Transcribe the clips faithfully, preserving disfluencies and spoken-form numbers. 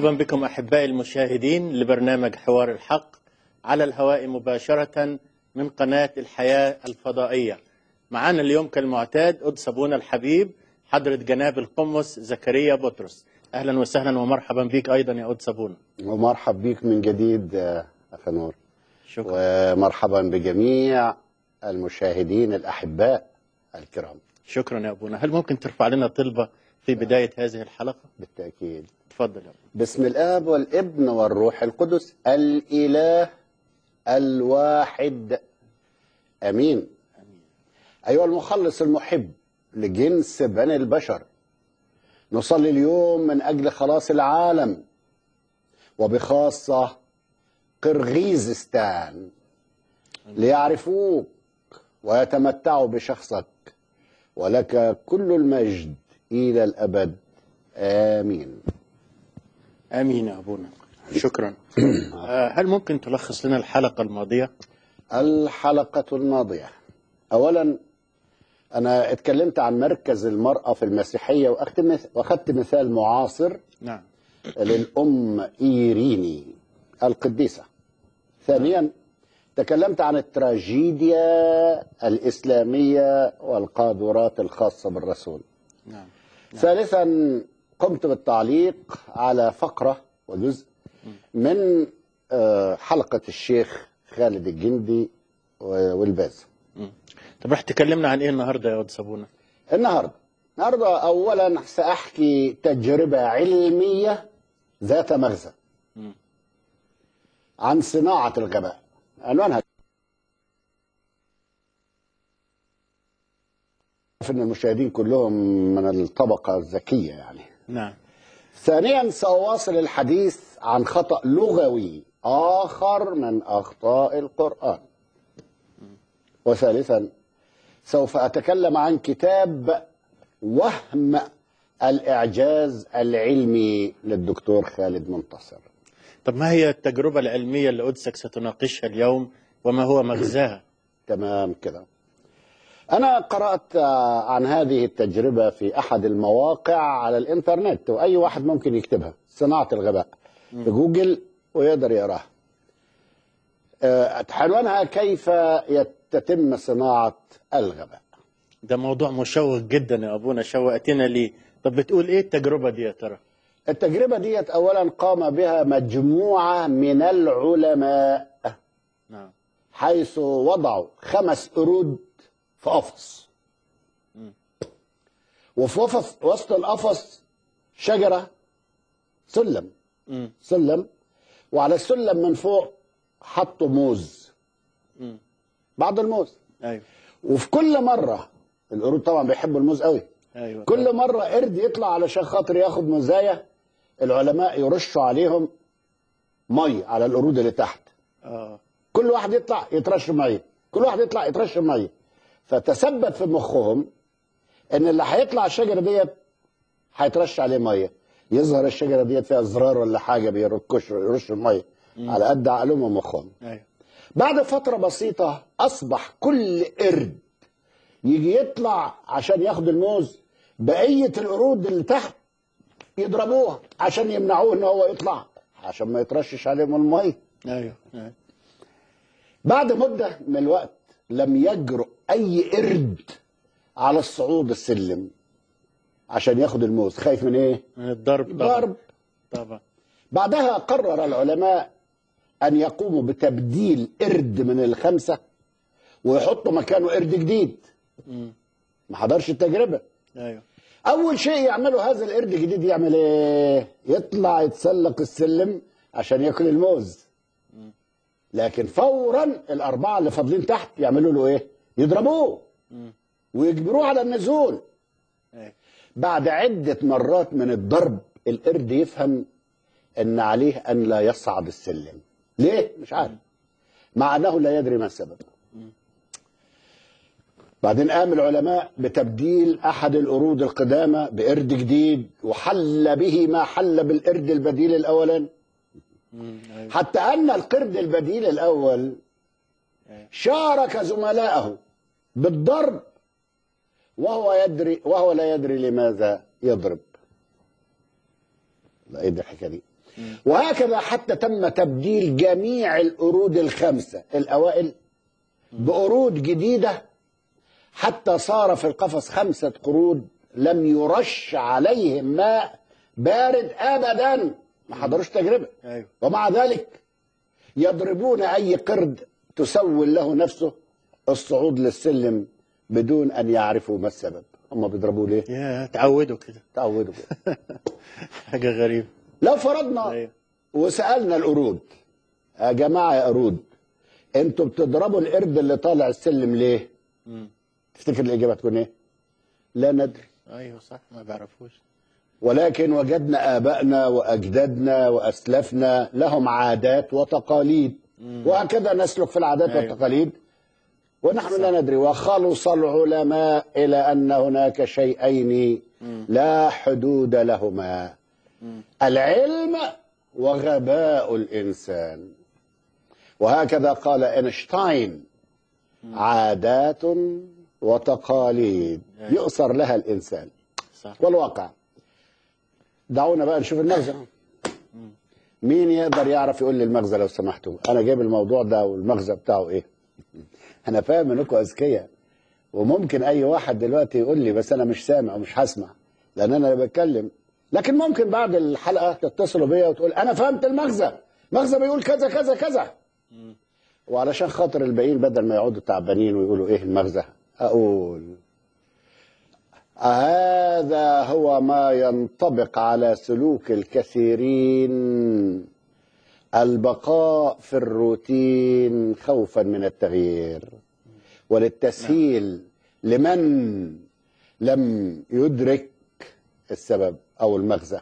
مرحبا بكم أحبائي المشاهدين لبرنامج حوار الحق على الهواء مباشرة من قناة الحياة الفضائية. معنا اليوم كالمعتاد قدس أبونا الحبيب حضرة جناب القمص زكريا بطرس. أهلا وسهلا ومرحبا بك أيضا يا قدس أبونا. ومرحب بك من جديد أخ نور. شكرا. ومرحبا بجميع المشاهدين الأحباء الكرام. شكرا يا أبونا. هل ممكن ترفع لنا طلبة في بداية هذه الحلقة؟ بالتأكيد. تفضل يا أبونا. بسم الآب والابن والروح القدس الإله الواحد أمين. آمين. أيها المخلص المحب لجنس بني البشر، نصلي اليوم من أجل خلاص العالم وبخاصة قرغيزستان ليعرفوك ويتمتعوا بشخصك، ولك كل المجد إلى الأبد. آمين. آمين يا أبونا. شكرا. هل ممكن تلخص لنا الحلقة الماضية؟ الحلقة الماضية، أولا أنا اتكلمت عن مركز المرأة في المسيحية وأخذت مثال معاصر نعم. للأم إيريني القديسة. ثانيا تكلمت عن التراجيديا الإسلامية والقاذورات الخاصة بالرسول. نعم. نعم. ثالثا قمت بالتعليق على فقرة وجزء من حلقة الشيخ خالد الجندي والباز. طب رح تكلمنا عن ايه النهارده يا قدس أبونا؟ النهارده النهارده اولا ساحكي تجربه علميه ذات مغزى عن صناعه الغباء. عنوانها ان المشاهدين كلهم من الطبقه الذكيه يعني. نعم. ثانيا ساواصل الحديث عن خطأ لغوي اخر من اخطاء القرآن. وثالثا سوف أتكلم عن كتاب وهم الإعجاز العلمي للدكتور خالد منتصر. طب ما هي التجربة العلمية اللي قدسك ستناقشها اليوم وما هو مغزاها؟ تمام كده. أنا قرأت عن هذه التجربة في أحد المواقع على الإنترنت، وأي واحد ممكن يكتبها، صناعة الغباء في جوجل ويقدر يقراها. عنوانها كيف تتم صناعة الغباء. ده موضوع مشوق جدا يا أبونا، شوقتنا ليه. طب بتقول إيه التجربة دي يا ترى؟ التجربة ديت أولا قام بها مجموعة من العلماء. نعم. حيث وضعوا خمس قرود في قفص، وفي وسط القفص شجرة سلم م. سلم وعلى السلم من فوق حطوا موز، م. بعض الموز. أيوه. وفي كل مرة القرود طبعا بيحبوا الموز قوي. أيوه. كل مرة قرد يطلع علشان خاطر ياخد موزاية، العلماء يرشوا عليهم مي على القرود اللي تحت. آه. كل واحد يطلع يترش ميه، كل واحد يطلع يترش ميه. فتثبت في مخهم ان اللي هيطلع الشجره ديت هيترش عليه ميه. يظهر الشجره ديت فيها زرار ولا حاجه بيركش يرش الميه على قد عقلهم ومخهم. أيوه. بعد فتره بسيطه اصبح كل قرد يجي يطلع عشان ياخد الموز، بقيه القرود اللي تحت يضربوه عشان يمنعوه ان هو يطلع عشان ما يترشش عليهم الميه. أيوه. أيوه. بعد مدة من الوقت لم يجرؤ أي قرد على الصعود السلم عشان ياخد الموز، خايف من إيه؟ من الضرب طبعا. ضرب. طبعا. بعدها قرر العلماء أن يقوموا بتبديل قرد من الخمسة ويحطوا مكانه قرد جديد. م. ما حضرش التجربة. أيوه. أول شيء يعمله هذا القرد الجديد يعمل إيه؟ يطلع يتسلق السلم عشان ياكل الموز. لكن فورا الأربعة اللي فاضلين تحت يعملوا له إيه؟ يضربوه ويجبروه على النزول. أيوه. بعد عدة مرات من الضرب القرد يفهم أن عليه أن لا يصعد السلم. ليه؟ مش عارف. مع أنه لا يدري ما السبب. بعدين قام العلماء بتبديل أحد القرود القدامى بقرد جديد، وحل به ما حل بالقرد البديل الأولاني. حتى أن القرد البديل الأول شارك زملائه بالضرب وهو يدري وهو لا يدري لماذا يضرب. لا ايه ده الحكايه دي؟ وهكذا حتى تم تبديل جميع القرود الخمسة الأوائل بقرود جديدة، حتى صار في القفص خمسة قرود لم يرش عليهم ماء بارد أبدا، ما حضروش تجربة. أيوه. ومع ذلك يضربون أي قرد تسول له نفسه الصعود للسلم بدون أن يعرفوا ما السبب. هم بيضربوه ليه؟ يا تعودوا كده. تعودوا كده. حاجة غريبة. لو فرضنا أيوه. وسألنا القرود، يا جماعة يا قرود، انتوا بتضربوا القرد اللي طالع السلم ليه؟ مم. تفتكر الإجابة تكون إيه؟ لا ندري. أيوه صح، ما بيعرفوش. ولكن وجدنا آبائنا وأجدادنا وأسلافنا لهم عادات وتقاليد، مم. وهكذا نسلك في العادات أيوه. والتقاليد ونحن صح. لا ندري. وخلص العلماء إلى أن هناك شيئين مم. لا حدود لهما، مم. العلم وغباء الإنسان. وهكذا قال أينشتاين: مم. عادات وتقاليد يؤثر لها الإنسان. صح. والواقع دعونا بقى نشوف المغزى. مين يقدر يعرف يقول لي المغزى لو سمحتوا؟ أنا جايب الموضوع ده والمغزى بتاعه إيه؟ أنا فاهم إنكم أذكياء وممكن أي واحد دلوقتي يقول لي، بس أنا مش سامع ومش هسمع لأن أنا اللي بتكلم. لكن ممكن بعد الحلقة تتصلوا بيا وتقول أنا فهمت المغزى، مغزى بيقول كذا كذا كذا. وعلشان خاطر الباقيين بدل ما يقعدوا تعبانين ويقولوا إيه المغزى، أقول هذا هو ما ينطبق على سلوك الكثيرين: البقاء في الروتين خوفا من التغيير، وللتسهيل لمن لم يدرك السبب أو المغزى.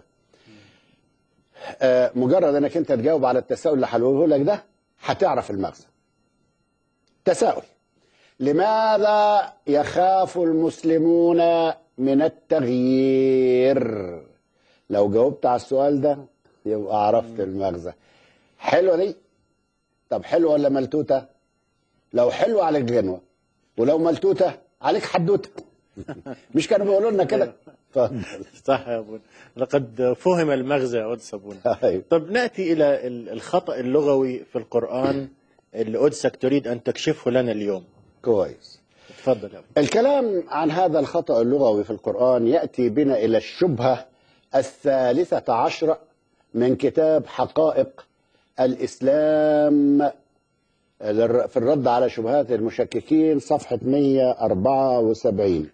آه مجرد أنك أنت تجاوب على التساؤل اللي هقوله لك ده هتعرف المغزى. تساؤل: لماذا يخاف المسلمون من التغيير؟ لو جاوبت على السؤال ده يبقى عرفت المغزى. حلوة دي؟ طب حلوة ولا ملتوتة؟ لو حلوة عليك غنوة، ولو ملتوتة عليك حدوتة. مش كانوا بيقولوا لنا كده؟ صح يا ابونا، لقد فهم المغزى يا قدس ابونا. طب نأتي إلى الخطأ اللغوي في القرآن اللي قدسك تريد أن تكشفه لنا اليوم. كويس، تفضل يا ابونا. الكلام عن هذا الخطأ اللغوي في القرآن يأتي بنا إلى الشبهة الثالثة عشرة من كتاب حقائق الإسلام في الرد على شبهات المشككين، صفحة مئة وأربعة وسبعين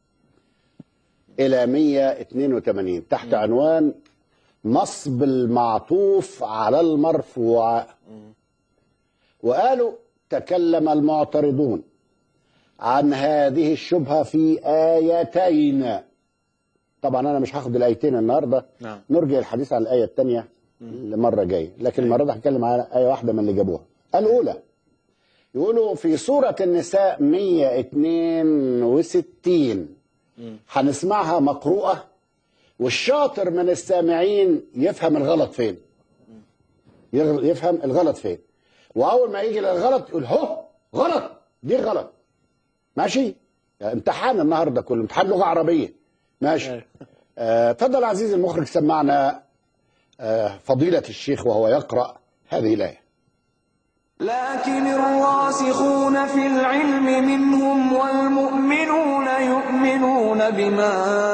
إلى مئة واثنين وثمانين، تحت عنوان نصب المعطوف على المرفوع. وقالوا تكلم المعترضون عن هذه الشبهة في آيتين. طبعا أنا مش هاخد الآيتين النهاردة، نعم. نرجع الحديث عن الآية الثانية لمرة جاية، لكن المرة دي هتكلم على آية واحدة من اللي جابوها. الأولى يقولوا في سورة النساء مئة واثنين وستين، هنسمعها مقروءة والشاطر من السامعين يفهم الغلط فين، يفهم الغلط فين، وأول ما يجي للغلط يقول هو غلط، دي غلط. ماشي؟ يعني امتحان النهارده كله امتحان لغة عربية. ماشي. اتفضل آه عزيزي المخرج، سمعنا آه فضيلة الشيخ وهو يقرأ هذه الآية. لكن الراسخون في العلم منهم والمؤمنون يؤمنون بما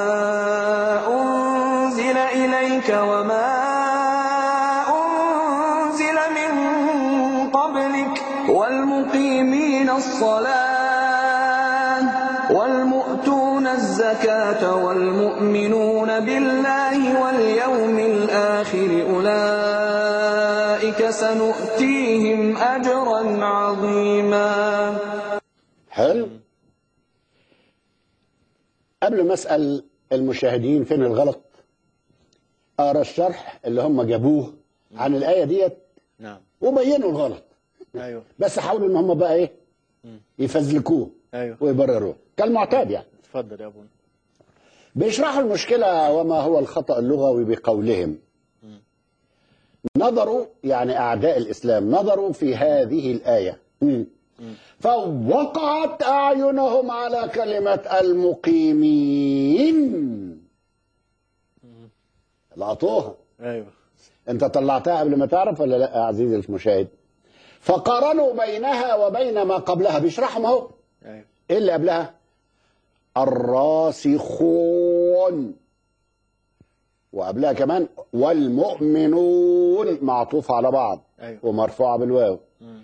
أنزل إليك وما أنزل من قبلك والمقيمين الصلاة والمؤتون الزكاة والمؤمنون بالله واليوم الآخر أولئك سنؤتيهم أجرا عظيما. حلو. قبل ما أسأل المشاهدين فين الغلط، أقرأ الشرح اللي هم جابوه عن الآية ديت. نعم. وبينوا الغلط. أيوه. بس حاولوا إن هم بقى إيه؟ يفزلكوه. أيوه. ويبرروه كالمعتاد يعني. اتفضل يا ابونا. بيشرحوا المشكلة وما هو الخطأ اللغوي بقولهم. م. نظروا يعني أعداء الإسلام نظروا في هذه الآية، م. م. فوقعت أعينهم على كلمة المقيمين. لقطوها. أيوه. انت طلعتها قبل ما تعرف ولا لا يا عزيزي المشاهد؟ فقارنوا بينها وبين ما قبلها، بيشرحهم اهو. أيوه. ايه اللي قبلها؟ الراسخون، وقبلها كمان والمؤمنون، معطوف على بعض. أيوه. ومرفوعه بالواو.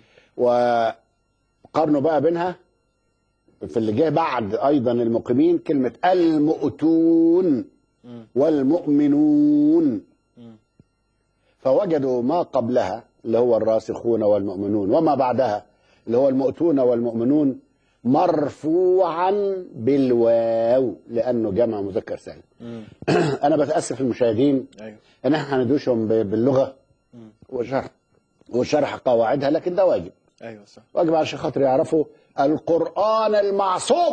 وقارنوا بقى بينها في اللي جاي بعد ايضا المقيمين كلمه المؤتون والمؤمنون، فوجدوا ما قبلها اللي هو الراسخون والمؤمنون وما بعدها اللي هو المؤتون والمؤمنون مرفوعا بالواو لانه جمع مذكر سالم. انا بتاسف المشاهدين أيوه. ان احنا هندوشهم باللغه وشرح وشرح قواعدها، لكن ده واجب. ايوه صح. واجب عشان خاطر يعرفوا القرآن المعصوم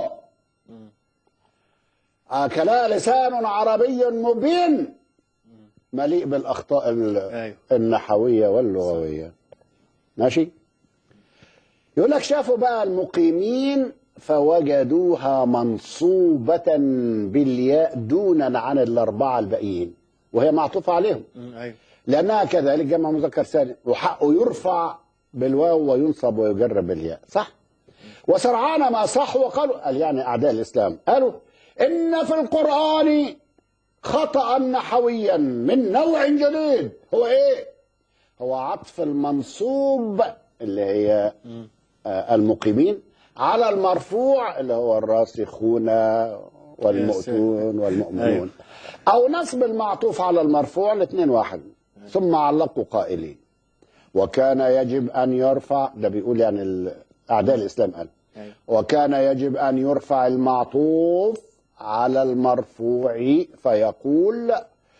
أكلا لسان عربي مبين مليء بالأخطاء أيوه. النحوية واللغوية. ماشي. يقول لك شافوا بقى المقيمين فوجدوها منصوبة بالياء دونا عن الأربعة الباقيين، وهي معطوفة عليهم. أيوه. لأنها كذلك جمع مذكر سالم وحقه يرفع بالواو وينصب ويجر بالياء. صح. وسرعان ما صحوا وقالوا، قال يعني أعداء الإسلام قالوا إن في القرآن خطأ نحويا من نوع جديد. هو إيه؟ هو عطف المنصوب اللي هي آه المقيمين على المرفوع اللي هو الراسخون والمؤتون والمؤمنون. أو نصب المعطوف على المرفوع، الاثنين واحد. ثم علقوا قائلين وكان يجب أن يرفع، ده بيقول يعني أعداء الإسلام قال وكان يجب أن يرفع المعطوف على المرفوع فيقول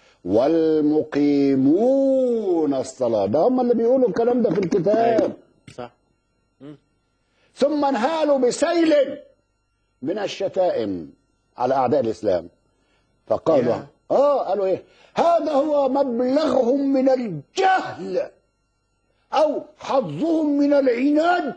والمقيمون الصلاة. ده هم اللي بيقولوا الكلام ده في الكتاب. صح. ثم انهالوا بسيل من الشتائم على أعداء الإسلام فقالوا آه قالوا إيه؟ هذا هو مبلغهم من الجهل أو حظهم من العناد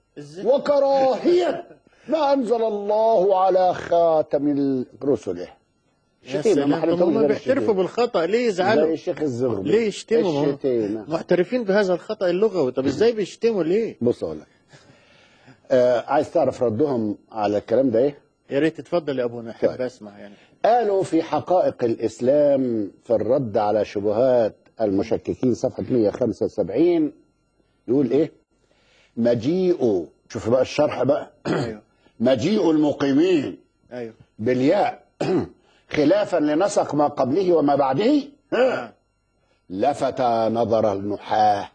وكراهية ما أنزل الله على خاتم رسله. شتيمة. ما هم بيعترفوا بالخطأ، ليه يزعلوا؟ زي الشيخ الزغبي. ليه يشتموا؟ معترفين بهذا الخطأ اللغوي. طب ازاي بيشتموا ليه؟ بص اقول لك. آه عايز تعرف ردهم على الكلام ده ايه؟ يا ريت تتفضل يا ابونا، احب طيب. اسمع يعني. قالوا في حقائق الإسلام في الرد على شبهات المشككين صفحة مئة وخمسة وسبعين يقول ايه؟ مجيء، شوف بقى الشرح بقى. ايوه. مجيء المقيمين ايوه بالياء خلافا لنسق ما قبله وما بعده آه. لفت نظر النحاة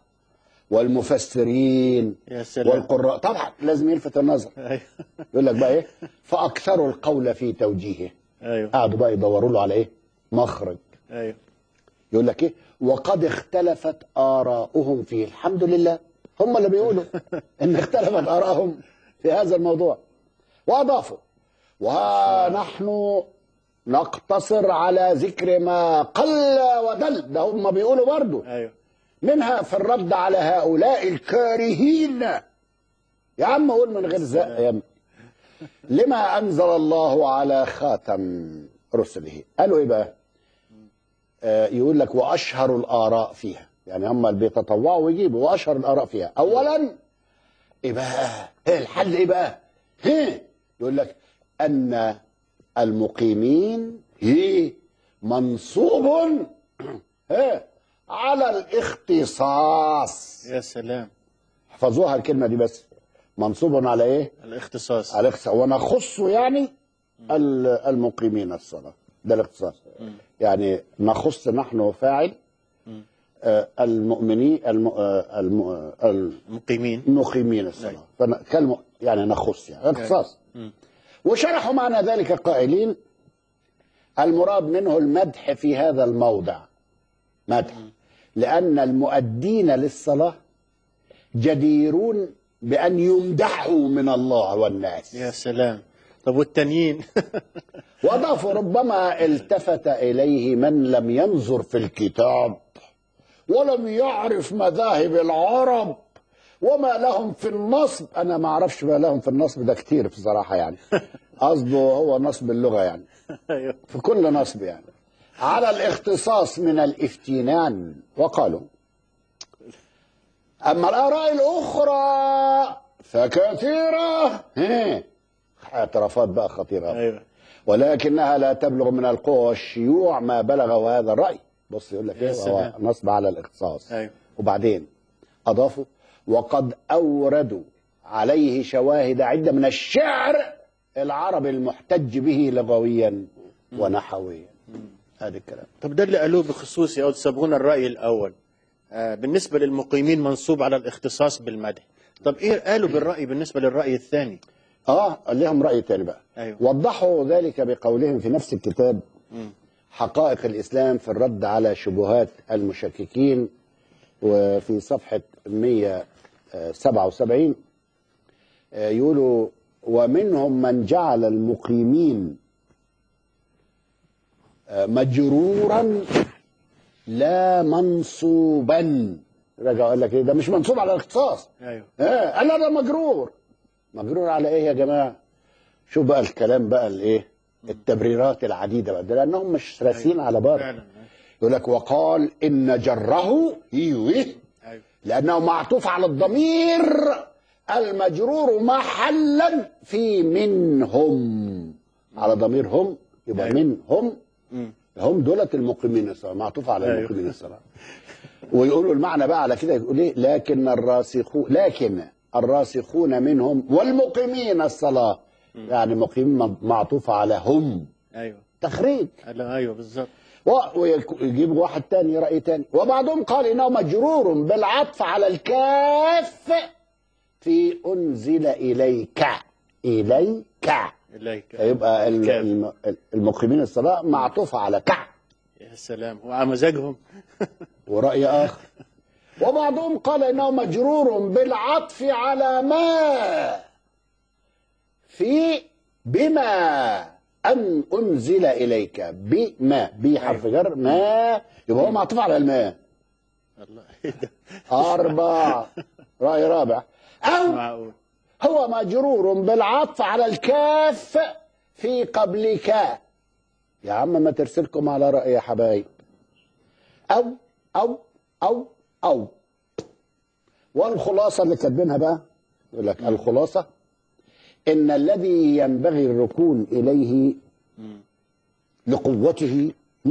والمفسرين يا سلام. والقراء، طبعا لازم يلفت النظر. ايوه. يقول لك بقى ايه؟ فاكثروا القول في توجيهه. ايوه. قعدوا بقى يدوروا له على ايه؟ مخرج. ايوه. يقول لك ايه؟ وقد اختلفت آراؤهم فيه. الحمد لله هم اللي بيقولوا ان اختلفت آراؤهم في هذا الموضوع. واضافوا ونحن نقتصر على ذكر ما قل ودل. ده هم بيقولوا برضو. ايوه. منها في الرد على هؤلاء الكارهين. يا عم قول من غير زق يا عم. لما أنزل الله على خاتم رسله. قالوا إيه بقى؟ آه يقول لك وأشهر الآراء فيها، يعني هم اللي بيتطوعوا ويجيبوا وأشهر الآراء فيها. أولا إيه بقى؟ إيه الحل إيه بقى؟ هي يقول لك أن المقيمين هي منصوب هي على الاختصاص. يا سلام. احفظوها الكلمة دي بس. منصوب على ايه؟ الاختصاص. على الاختصاص. ونخص يعني المقيمين الصلاة، ده الاختصاص. يعني نخص نحن فاعل آه المؤمنين الم... آه الم... المقيمين المقيمين الصلاة. فكلمة يعني نخص يعني اختصاص. وشرحوا معنى ذلك قائلين المراد منه المدح في هذا الموضع. مدح لأن المؤدين للصلاة جديرون بأن يمدحوا من الله والناس. يا سلام. طب والتانيين؟ وضافوا ربما التفت إليه من لم ينظر في الكتاب ولم يعرف مذاهب العرب وما لهم في النصب. أنا ما أعرفش ما لهم في النصب ده كتير بصراحة، يعني قصده هو نصب اللغة يعني في كل نصب يعني. على الاختصاص من الافتنان وقالوا أما الآراء الأخرى فكثيرة، اعترافات بقى خطيرة، أيوة. ولكنها لا تبلغ من القوة والشيوع ما بلغ هذا الرأي. بص يقول لك ايه، هو نصب على الاختصاص. أيوة. وبعدين أضافوا وقد أوردوا عليه شواهد عدة من الشعر العربي المحتج به لغويا ونحويا. هذا الكلام. طب ده اللي قالوه بخصوص يا أستاذ صابونة الرأي الأول. آه بالنسبة للمقيمين منصوب على الاختصاص بالمدح. طب إيه قالوا بالرأي بالنسبة للرأي الثاني؟ آه قال لهم رأي تاني بقى. أيوة. وضحوا ذلك بقولهم في نفس الكتاب م. حقائق الإسلام في الرد على شبهات المشككين، وفي صفحة مئة وسبعة وسبعين يقولوا ومنهم من جعل المقيمين مجرورا لا منصوبا. رجع قال لك ايه، ده مش منصوب على الاختصاص. ايوه اه قال لا ده مجرور. مجرور على ايه يا جماعه؟ شوف بقى الكلام بقى الايه، التبريرات العديده بقى، ده لانهم مش راسين أيوة. على بار. فعلا. يقول لك وقال ان جره ايوه أيوة. لانه معطوف على الضمير المجرور محلا في منهم، على ضمير هم، يبقى أيوة. منهم م. هم دولت المقيمين الصلاة، معطوف على أيوة. المقيمين الصلاة. ويقولوا المعنى بقى على كده، يقول ايه لكن الراسخون لكن الراسخون منهم والمقيمين الصلاة، يعني مقيمين معطوفة على هم. ايوه تخريج. ايوه بالظبط. ويجيب واحد تاني رأي تاني، وبعضهم قال انه مجرور بالعطف على الكاف في انزل اليك اليك اليك. يبقى المقيمين الصلاة معطوفة على كع. يا سلام، وعلى مزاجهم. ورأي آخر. وبعضهم قال إنه مجرور بالعطف على ما في بما أن أنزل إليك بما، بي حرف جر، ما يبقى هو معطوف على الماء. الله ايه ده؟ أربع. رأي رابع، أو معقول هو مجرور بالعطف على الكاف في قبلك. يا عم ما ترسلكم على رأي يا حبايب. أو أو أو أو والخلاصة اللي كاتبينها بقى، يقول لك الخلاصة إن الذي ينبغي الركون إليه لقوته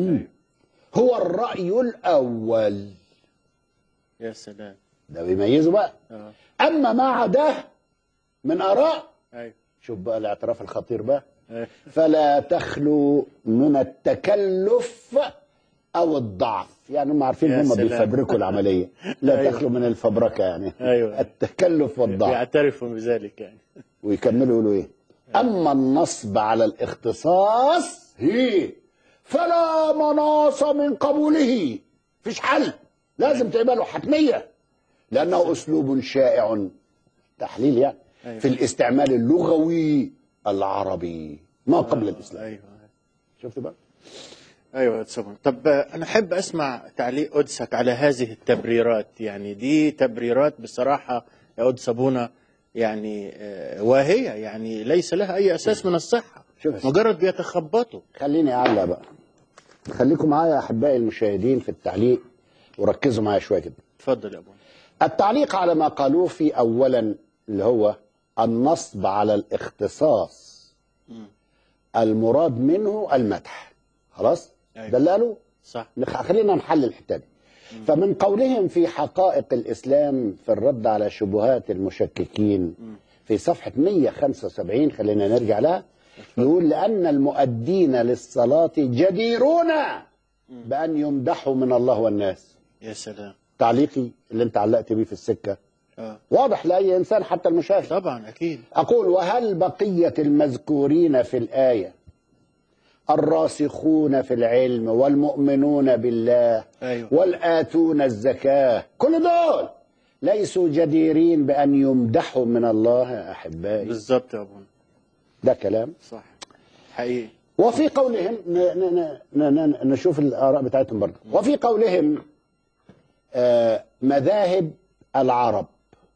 هو الرأي الأول. يا سلام، ده بيميزه بقى. اه أما ما عداه من آراء، ايوه شوف بقى الاعتراف الخطير بقى، أيوة. فلا تخلو من التكلف أو الضعف. يعني هم عارفين يا هم سلام. بيفبركوا العملية، لا أيوة. تخلو من الفبركة يعني. أيوة. التكلف والضعف. يعترفوا بذلك يعني. ويكملوا يقولوا إيه؟ أما النصب على الاختصاص هي فلا مناص من قبوله، فيش حل، لازم تقبله حتمية، لأنه أسلوب شائع، تحليل يعني، أيوة. في الاستعمال اللغوي العربي ما قبل آه. الإسلام. ايوه شفت بقى؟ ايوه تسمع. طب انا احب اسمع تعليق قدسك على هذه التبريرات، يعني دي تبريرات بصراحه يا قدس ابونا يعني واهيه، يعني ليس لها اي اساس من الصحه، مجرد بيتخبطوا. خليني اعلق بقى، خليكم معايا احبائي المشاهدين في التعليق وركزوا معايا شويه كده. اتفضل يا ابونا. التعليق على ما قالوه في اولا اللي هو النصب على الاختصاص م. المراد منه المدح، خلاص؟ أيوة. ده اللي قالوه صح. خلينا نحلل الحته دي. فمن قولهم في حقائق الإسلام في الرد على شبهات المشككين في صفحة مئة وخمسة وسبعين، خلينا نرجع لها، يقول لأن المؤدين للصلاة جديرون بأن يمدحوا من الله والناس. يا سلام. تعليقي اللي انت علقت بيه في السكة آه. واضح لأي إنسان حتى المشاهد. طبعا أكيد. أقول وهل بقية المذكورين في الآية الراسخون في العلم والمؤمنون بالله أيوة. والآتون الزكاة كل دول ليسوا جديرين بأن يمدحوا من الله يا أحبائي؟ بالظبط يا أبونا، ده كلام صح حقيقي. وفي قولهم نشوف الآراء بتاعتهم برضه. وفي قولهم آه مذاهب العرب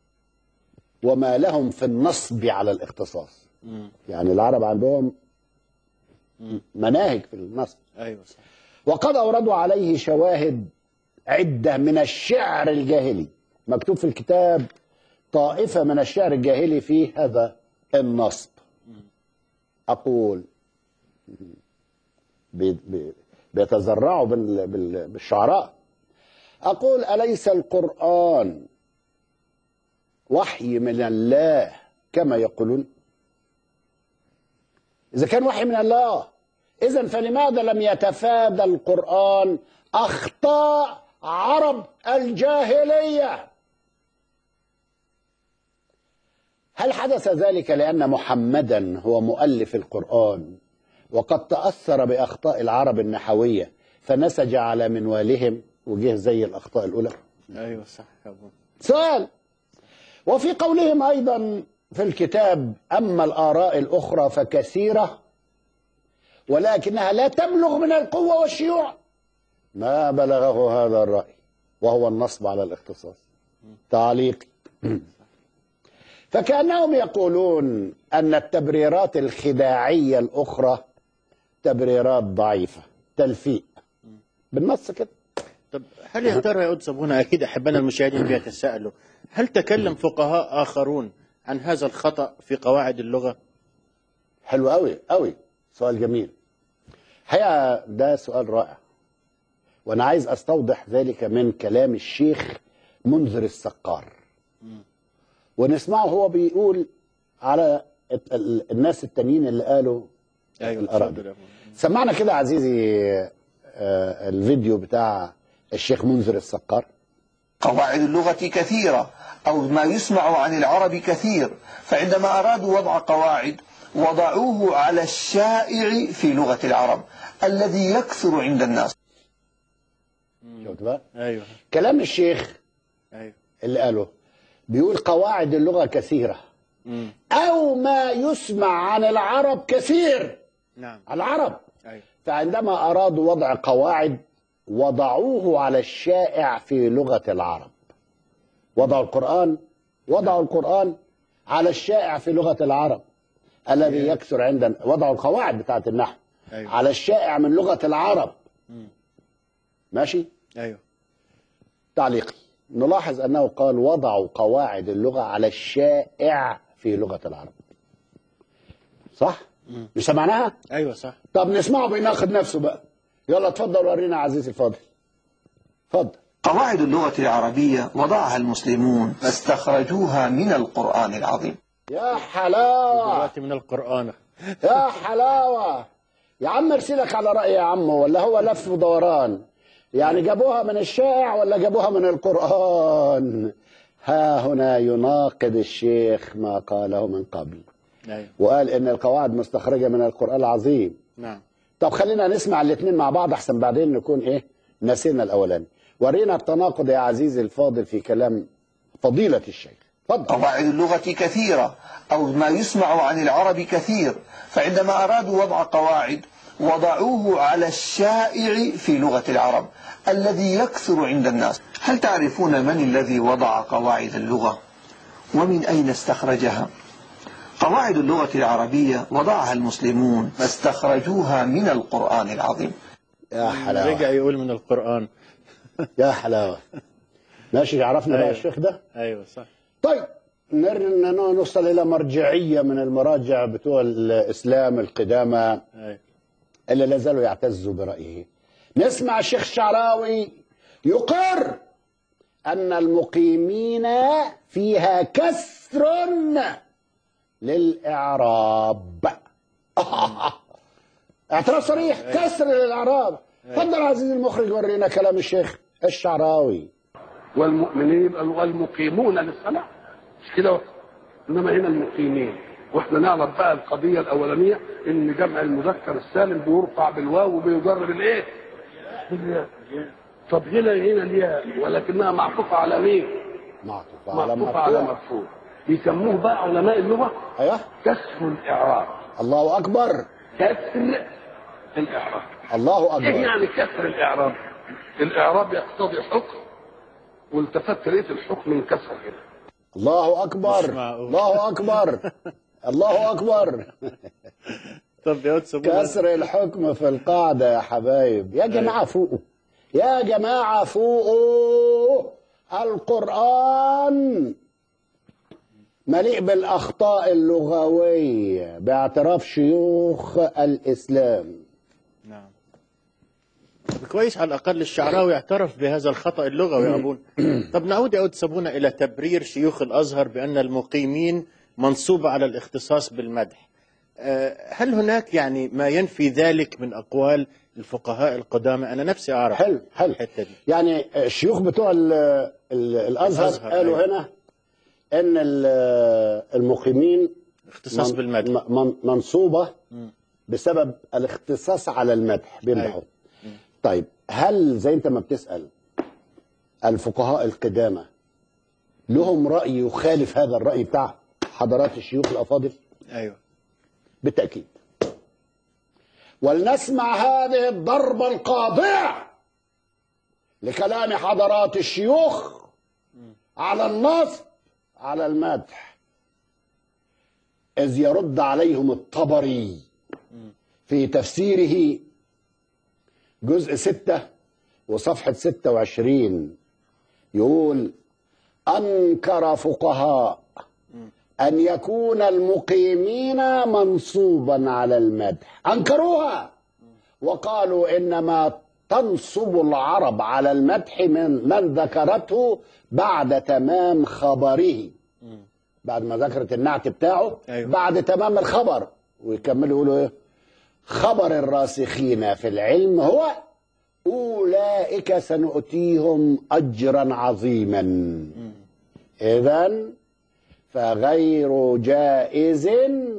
وما لهم في النصب على الاختصاص. م. يعني العرب عندهم مناهج في النصب. ايوه صح. وقد أوردوا عليه شواهد عدة من الشعر الجاهلي. مكتوب في الكتاب طائفة من الشعر الجاهلي في هذا النصب. أقول بيتزرعوا بالشعراء. أقول أليس القرآن وحي من الله كما يقولون؟ إذا كان وحي من الله، إذن فلماذا لم يتفادى القرآن أخطاء عرب الجاهلية؟ هل حدث ذلك لأن محمدا هو مؤلف القرآن وقد تأثر بأخطاء العرب النحوية فنسج على منوالهم وجه زي الأخطاء الأولى؟ أيوة صح يا أبو. سؤال. وفي قولهم أيضا في الكتاب أما الآراء الأخرى فكثيرة ولكنها لا تبلغ من القوة والشيوع ما بلغه هذا الرأي، وهو النصب على الاختصاص. تعليق. فكأنهم يقولون أن التبريرات الخداعية الأخرى تبريرات ضعيفة، تلفيق بالنص كده. طب هل يا ترى يا أستاذ هنا، أكيد أحبنا المشاهدين بيتساءلوا، هل تكلم فقهاء آخرون عن هذا الخطأ في قواعد اللغة؟ حلو قوي قوي، سؤال جميل. هيا ده سؤال رائع، وأنا عايز أستوضح ذلك من كلام الشيخ منذر السقار، ونسمعه هو بيقول على الناس التانيين اللي قالوا أيوة الآراء دي. سمعنا كده عزيزي الفيديو بتاع الشيخ منذر السقار. قواعد اللغة كثيرة، أو ما يسمع عن العرب كثير، فعندما أرادوا وضع قواعد وضعوه على الشائع في لغة العرب الذي يكثر عند الناس. شفت بقى؟ أيوة. كلام الشيخ أيوة. اللي قاله بيقول قواعد اللغة كثيرة، مم. أو ما يسمع عن العرب كثير. نعم. العرب. أيوة. فعندما أرادوا وضع قواعد وضعوه على الشائع في لغة العرب. وضعوا القرآن وضعوا القرآن على الشائع في لغة العرب الذي يكثر عندنا. وضعوا القواعد بتاعت النحو أيوة. على الشائع من لغة العرب. مم. ماشي؟ أيوة. تعليقي، نلاحظ أنه قال وضعوا قواعد اللغة على الشائع في لغة العرب. صح؟ مم. مش سمعناها؟ أيوة صح. طب نسمعه بيناقض نفسه بقى. يلا اتفضل ورينا يا عزيزي الفاضل. اتفضل. قواعد اللغة العربية وضعها المسلمون فاستخرجوها من القرآن العظيم. يا حلاوة. دلوقتي من القرآن. يا حلاوة. يا عم ارسلك على رأي يا عم، ولا هو لف ودوران؟ يعني جابوها من الشائع ولا جابوها من القرآن؟ ها هنا يناقض الشيخ ما قاله من قبل. أيوة. وقال ان القواعد مستخرجة من القرآن العظيم. نعم. طب خلينا نسمع الاثنين مع بعض احسن بعدين نكون ايه نسينا الاولاني. ورينا التناقض يا عزيزي الفاضل في كلام فضيلة الشيخ. اتفضل. قواعد اللغة كثيرة، أو ما يسمع عن العرب كثير، فعندما أرادوا وضع قواعد وضعوه على الشائع في لغة العرب الذي يكثر عند الناس. هل تعرفون من الذي وضع قواعد اللغة ومن أين استخرجها؟ قواعد اللغة العربية وضعها المسلمون فاستخرجوها من القرآن العظيم. يا حلاوة. رجع يقول من القرآن. يا حلاوة. ماشي، عرفنا بقى أيوة. الشيخ ده. أيوة صح. طيب نوصل إلى مرجعية من المراجع بتوع الإسلام القدامى أيوة. اللي لا زالوا يعتزوا برأيه. نسمع الشيخ الشعراوي يقر أن المقيمين فيها كسر للإعراب. اعتراف صريح. كسر للإعراب. تفضل عزيزي المخرج ورينا كلام الشيخ الشعراوي. والمؤمنين والمقيمون للصلاة، مش كده؟ انما هنا المقيمين، واحنا نعرف بقى القضيه الاولانيه ان جمع المذكر السالم بيرفع بالواو وبيجر بالايه؟ بالياء. طب هنا هنا الياء ولكنها معطوفه على مين؟ معطوفه على معطوفه على مرفوع. بيسموه بقى علماء اللغه ايوه كسر الاعراب. الله اكبر. كسر الاعراب. الله اكبر. ايه يعني كسر الاعراب؟ الاعراب يقتضي حكم، والتفت لقيت الحكم انكسر كده. الله اكبر. الله اكبر. الله اكبر. طب يا قدس أبونا، كسر الحكم في القاعدة يا حبايب. يا جماعة فوقوا، يا جماعة فوقوا. القرآن مليء بالأخطاء اللغوية باعتراف شيوخ الإسلام. نعم. كويس، على الأقل الشعراوي اعترف بهذا الخطأ اللغوي يا أبونا. طب نعود يا قدس أبونا إلى تبرير شيوخ الأزهر بأن المقيمين منصوبة على الاختصاص بالمدح. هل هناك يعني ما ينفي ذلك من أقوال الفقهاء القدامى؟ أنا نفسي أعرف حلو حلو الحتة دي. يعني الشيوخ بتوع ال ال الأزهر, الأزهر قالوا أيوه. هنا إن المقيمين اختصاص بالمدح من منصوبة بسبب الاختصاص على المدح بيمدحوا. أيوه. طيب هل زي أنت ما بتسأل الفقهاء القدامى لهم رأي يخالف هذا الرأي بتاع حضرات الشيوخ الأفاضل؟ أيوه بالتأكيد. ولنسمع هذه الضربة القاضعة لكلام حضرات الشيوخ على النصب على المدح، إذ يرد عليهم الطبري في تفسيره جزء ستة وصفحة ستة وعشرين يقول: أنكر فقهاء أن يكون المقيمين منصوبا على المدح، أنكروها وقالوا إنما تنصب العرب على المدح من من ذكرته بعد تمام خبره، بعد ما ذكرت النعت بتاعه. أيوه. بعد تمام الخبر. ويكملوا يقولوا إيه؟ خبر الراسخين في العلم هو أولئك سنؤتيهم أجرا عظيما. إذن فغير جائز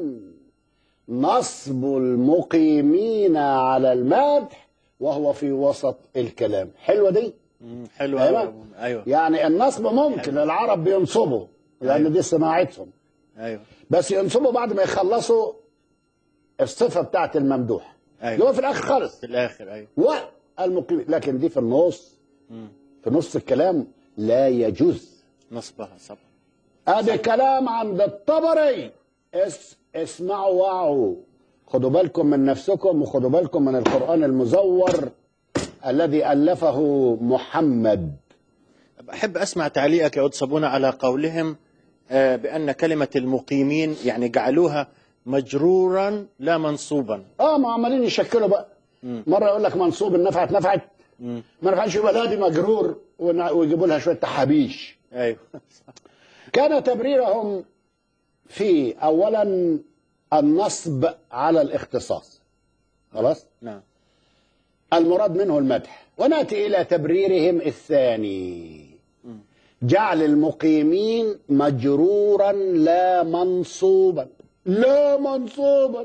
نصب المقيمين على المدح وهو في وسط الكلام. حلوة دي؟ حلوة. أيوة. أيوة. يعني النصب ممكن أيوة. العرب بينصبوا لأن أيوة. دي صناعتهم. أيوة. بس ينصبوا بعد ما يخلصوا الصفة بتاعت الممدوح. أيوة. هو في الآخر خالص. في الآخر. أيوة. والمقيمين، لكن دي في النص. مم. في نص الكلام لا يجوز نصبها. صح. هذا كلام عند الطبري. اس اسمعوا واعوا، خدوا بالكم من نفسكم وخدوا بالكم من القرآن المزور الذي ألفه محمد. أحب أسمع تعليقك يا قدس أبونا على قولهم بأن كلمة المقيمين يعني جعلوها مجرورا لا منصوبا. اه ما عمالين يشكلوا بقى. م. مرة يقول لك منصوب النفعت نفعت، م. ما نفعش يبقى لا دي مجرور ويجيبوا لها شوية تحابيش. أيوه. كان تبريرهم في أولا النصب على الاختصاص. خلاص؟ نعم. المراد منه المدح. ونأتي إلى تبريرهم الثاني، جعل المقيمين مجرورا لا منصوبا. لا منصوبا.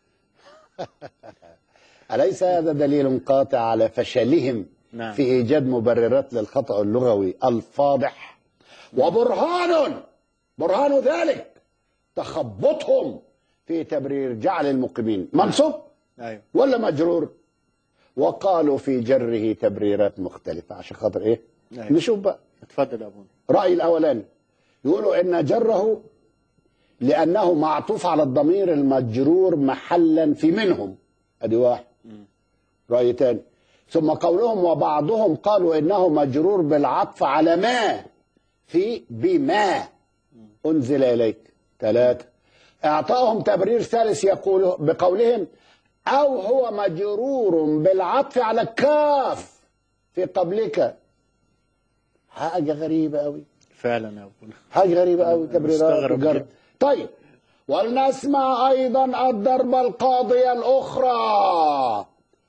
أليس هذا دليل قاطع على فشلهم نعم. في إيجاد مبررات للخطأ اللغوي الفاضح؟ وبرهان برهان ذلك تخبطهم في تبرير جعل المقيمين منصوب أيوه. ولا مجرور، وقالوا في جره تبريرات مختلفة. عشان خاطر إيه؟ أيوه. نشوف بقى. اتفضل يا أبونا. رأي الأولاني يقولوا إن جره لأنه معطوف على الضمير المجرور محلا في منهم. أدي واحد. م. رأي تاني. ثم قولهم وبعضهم قالوا إنه مجرور بالعطف على ما في بما أنزل إليك. ثلاثة. اعطاهم تبرير ثالث يقول بقولهم أو هو مجرور بالعطف على الكاف في قبلك. حاجة غريبة أوي فعلا يا أبونا، حاجة غريبة أوي تبريرات. طيب ولنسمع أيضا الضربة القاضية الأخرى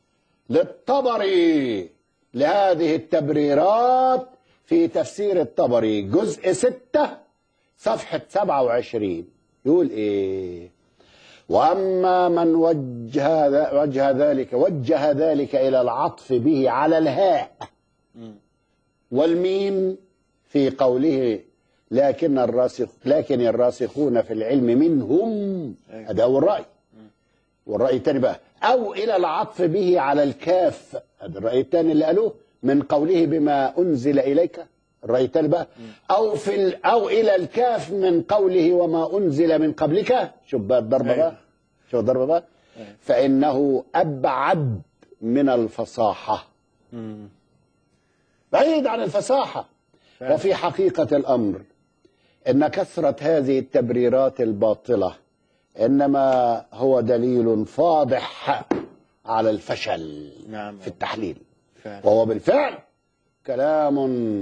للطبري لهذه التبريرات في تفسير الطبري جزء ستة صفحة سبعة وعشرين. يقول إيه؟ وأما من وجه وجه ذلك وجه ذلك إلى العطف به على الهاء والميم في قوله لكن الراسخ لكن الراسخون في العلم منهم. هذا هو الرأي. والرأي الثاني بقى أو إلى العطف به على الكاف. هذا الرأي الثاني اللي قالوه من قوله بما أنزل إليك. الرأي الثاني بقى أو في أو إلى الكاف من قوله وما أنزل من قبلك. شوف بقى الضربة بقى. شوف الضربة بقى. فإنه أبعد من الفصاحة، بعيد عن الفصاحة. وفي حقيقة الأمر إن كثرة هذه التبريرات الباطلة إنما هو دليل فاضح على الفشل نعم في التحليل، فعلا. وهو بالفعل كلام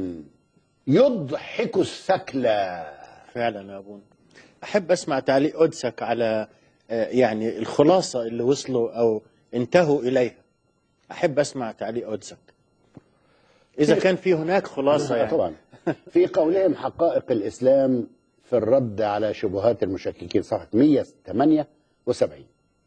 يضحك الثكلى. فعلا يا أبونا. أحب أسمع تعليق قدسك على يعني الخلاصة اللي وصلوا أو انتهوا إليها. أحب أسمع تعليق قدسك إذا كان في هناك خلاصة يعني. طبعا في قولهم حقائق الإسلام في الرد على شبهات المشككين صفحة مئة وثمانية وسبعين.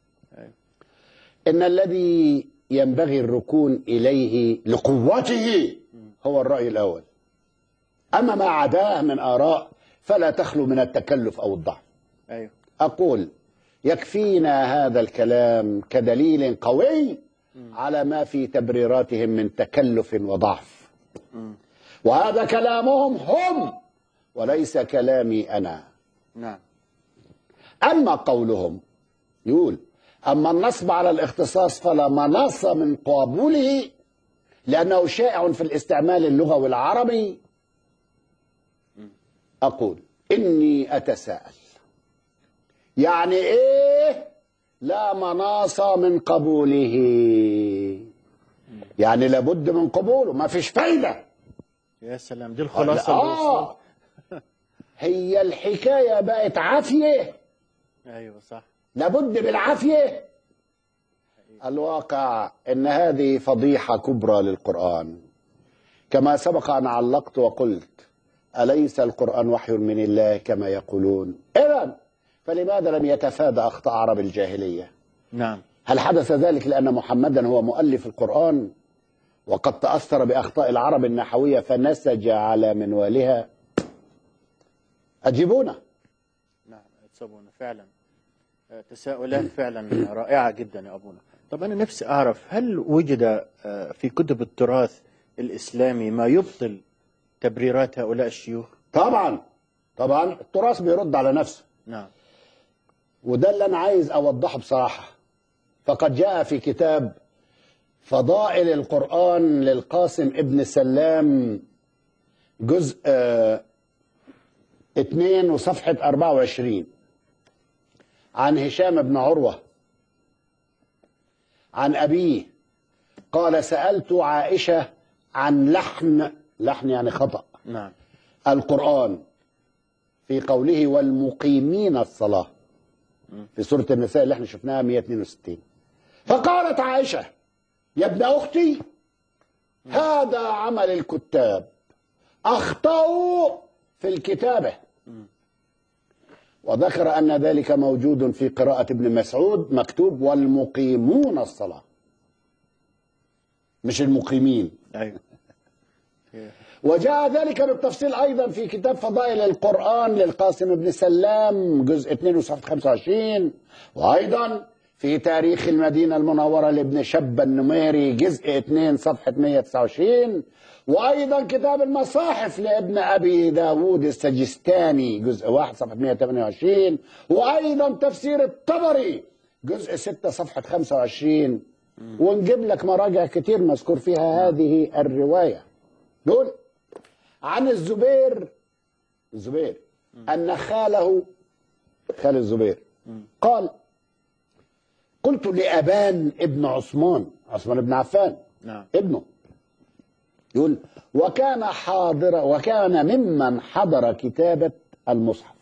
إن الذي ينبغي الركون إليه لقوته هو الرأي الأول، أما ما عداه من آراء فلا تخلو من التكلف أو الضعف. أيوه. أقول يكفينا هذا الكلام كدليل قوي على ما في تبريراتهم من تكلف وضعف، وهذا كلامهم هم وليس كلامي أنا. نعم. أما قولهم يقول أما النصب على الاختصاص فلا مناص من قبوله لأنه شائع في الاستعمال اللغوي العربي، أقول إني أتساءل يعني إيه لا مناص من قبوله؟ يعني لابد من قبوله، ما فيش فايدة. يا سلام، دي الخلاصة. آه هي الحكاية بقت عافية. أيوة صح، لابد بالعافية. الواقع أن هذه فضيحة كبرى للقرآن، كما سبق أن علقت وقلت أليس القرآن وحي من الله كما يقولون؟ إذن فلماذا لم يتفادى أخطاء عرب الجاهلية؟ نعم. هل حدث ذلك لأن محمدا هو مؤلف القرآن وقد تأثر بأخطاء العرب النحوية فنسج على منوالها؟ أجيبونا. نعم أتسابونا فعلا، تساؤلات فعلا رائعة جدا يا أبونا. طب أنا نفسي أعرف هل وجد في كتب التراث الإسلامي ما يبطل تبريرات هؤلاء الشيوخ؟ طبعا طبعا التراث بيرد على نفسه. نعم. وده اللي أنا عايز أوضحه بصراحة. فقد جاء في كتاب فضائل القرآن للقاسم ابن سلام جزء اثنين وصفحة أربعة وعشرين عن هشام بن عروة عن أبيه قال سألت عائشة عن لحن لحن يعني خطأ نعم القرآن في قوله والمقيمين الصلاة في سورة النساء اللي احنا شفناها مئة واثنين وستين. فقالت عائشة يا ابن أختي هذا عمل الكتاب أخطأوا في الكتابة. وذكر أن ذلك موجود في قراءة ابن مسعود مكتوب والمقيمون الصلاة مش المقيمين. أيوة. وجاء ذلك بالتفصيل أيضا في كتاب فضائل القرآن للقاسم بن سلام جزء اثنين وصفحة خمسة وعشرين، وأيضا في تاريخ المدينة المنورة لابن شبة النميري جزء اثنين صفحة مئة وتسعة وعشرين، وأيضا كتاب المصاحف لابن أبي داود السجستاني جزء واحد صفحة مئة وثمانية وعشرين، وأيضا تفسير الطبري جزء ستة صفحة خمسة وعشرين. ونجيب لك مراجع كتير مذكور فيها هذه الرواية. دول عن الزبير الزبير أن خاله خال الزبير قال قلت لأبان ابن عثمان عثمان بن عفان نعم. ابنه يقول وكان حاضر وكان ممن حضر كتابة المصحف.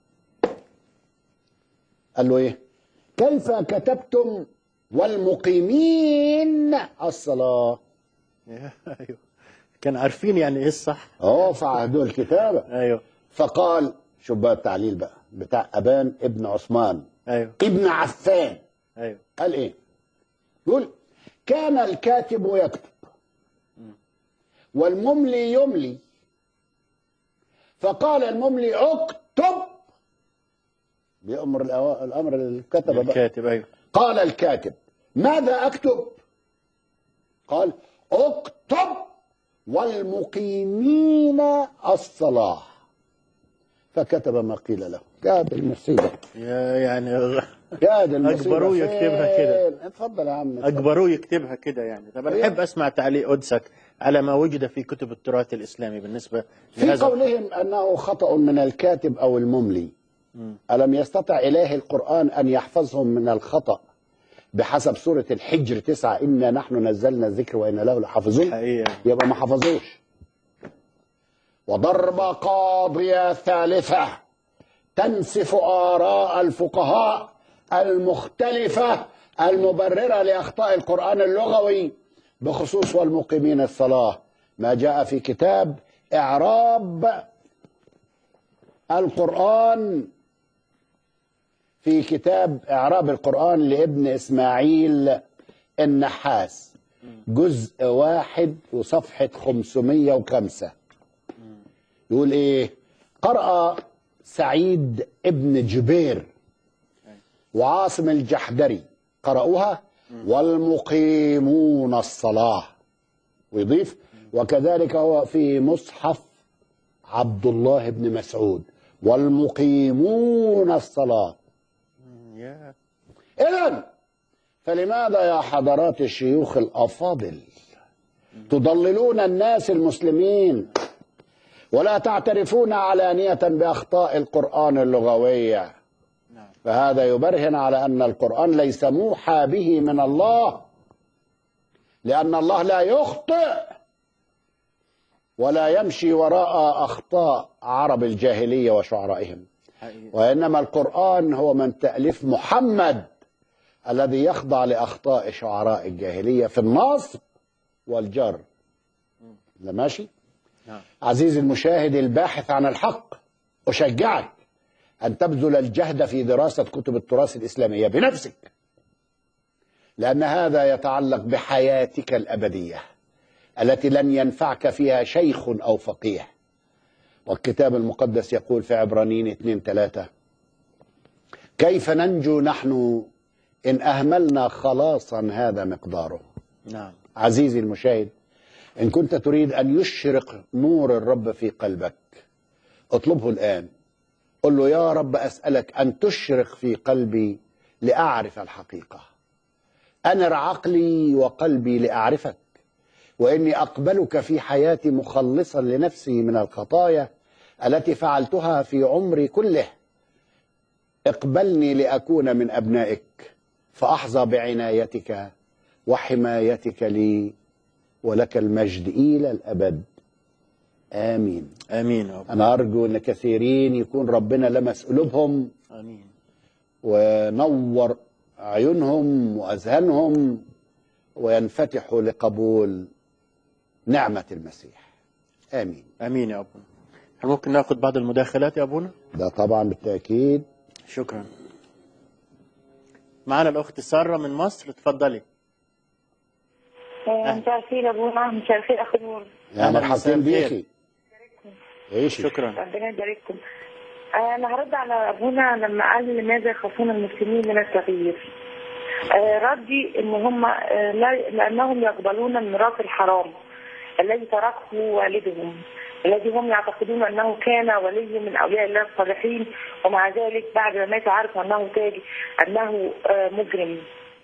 قال له ايه كيف كتبتم والمقيمين الصلاة؟ ايوه كان عارفين يعني ايه الصح. اه فعهدوا الكتابة. ايوه. فقال شوف بقى التعليل بقى بتاع أبان ابن عثمان ايوه ابن عفان. ايوه. قال ايه يقول كان الكاتب يكتب والمملي يملي فقال المملي اكتب بيأمر الأمر الكتب بقى. الكاتب. ايوه. قال الكاتب ماذا أكتب؟ قال اكتب والمقيمين الصلاة. فكتب ما قيل له. قاعد المصيبة يا يعني قاعد المصيبة اجبروه يكتبها كده. فين؟ اتفضل يا عم. اجبروه يكتبها كده يعني. طب انا احب اسمع تعليق قدسك على ما وجد في كتب التراث الاسلامي بالنسبه في لهذا قولهم انه خطأ من الكاتب او المملي. م. ألم يستطع إله القرآن أن يحفظهم من الخطأ بحسب سورة الحجر تسعة إنا نحن نزلنا الذكر وإنا له لحافظون؟ حقيقة. يبقى ما حفظوش. وضرب قاضية ثالثة تنسف آراء الفقهاء المختلفة المبررة لأخطاء القرآن اللغوي بخصوص والمقيمين الصلاة، ما جاء في كتاب إعراب القرآن، في كتاب إعراب القرآن لابن إسماعيل النحاس، جزء واحد وصفحة خمسمية وخمسة. يقول إيه؟ قرأ سعيد ابن جبير وعاصم الجحدري قرأوها والمقيمون الصلاة، ويضيف وكذلك هو في مصحف عبد الله بن مسعود والمقيمون الصلاة. إذن فلماذا يا حضرات الشيوخ الأفاضل تضللون الناس المسلمين ولا تعترفون علانية بأخطاء القرآن اللغوية؟ فهذا يبرهن على أن القرآن ليس موحى به من الله، لأن الله لا يخطئ ولا يمشي وراء أخطاء عرب الجاهلية وشعرائهم، وإنما القرآن هو من تأليف محمد الذي يخضع لأخطاء شعراء الجاهلية في النصب والجر. ده ماشي؟ عزيزي المشاهد الباحث عن الحق، أشجعك أن تبذل الجهد في دراسة كتب التراث الإسلامية بنفسك، لأن هذا يتعلق بحياتك الأبدية التي لن ينفعك فيها شيخ أو فقيه. والكتاب المقدس يقول في عبرانيين اثنين ثلاثة: كيف ننجو نحن إن أهملنا خلاصا هذا مقداره. نعم. عزيزي المشاهد، إن كنت تريد أن يشرق نور الرب في قلبك اطلبه الآن. قل له: يا رب أسألك أن تشرق في قلبي لأعرف الحقيقة، أنر عقلي وقلبي لأعرفك، وإني أقبلك في حياتي مخلصا لنفسي من الخطايا التي فعلتها في عمري كله. اقبلني لأكون من أبنائك فأحظى بعنايتك وحمايتك لي، ولك المجد إلى الأبد. آمين. آمين. أبو. أنا أرجو أن كثيرين يكون ربنا لمس قلوبهم. آمين. ونور عيونهم وأذهانهم وينفتحوا لقبول نعمة المسيح. آمين. آمين يا أبونا. هل ممكن نأخذ بعض المداخلات يا أبونا؟ ده طبعا بالتأكيد. شكرا. معنا الأخت سارة من مصر، تفضلي. مساء الخير أبونا. مساء الخير أخي نور. يا مرحبا بيكي. ايش؟ شكرا. ربنا يبارككم. أنا هرد على أبونا لما قال لماذا يخافون المسلمين من التغيير. ردي إن هم لأنهم يقبلون الميراث الحرام الذي تركه والدهم، الذي هم يعتقدون أنه كان ولي من أولياء الله الصالحين، ومع ذلك بعد ما مات عرفوا أنه تاج أنه مجرم.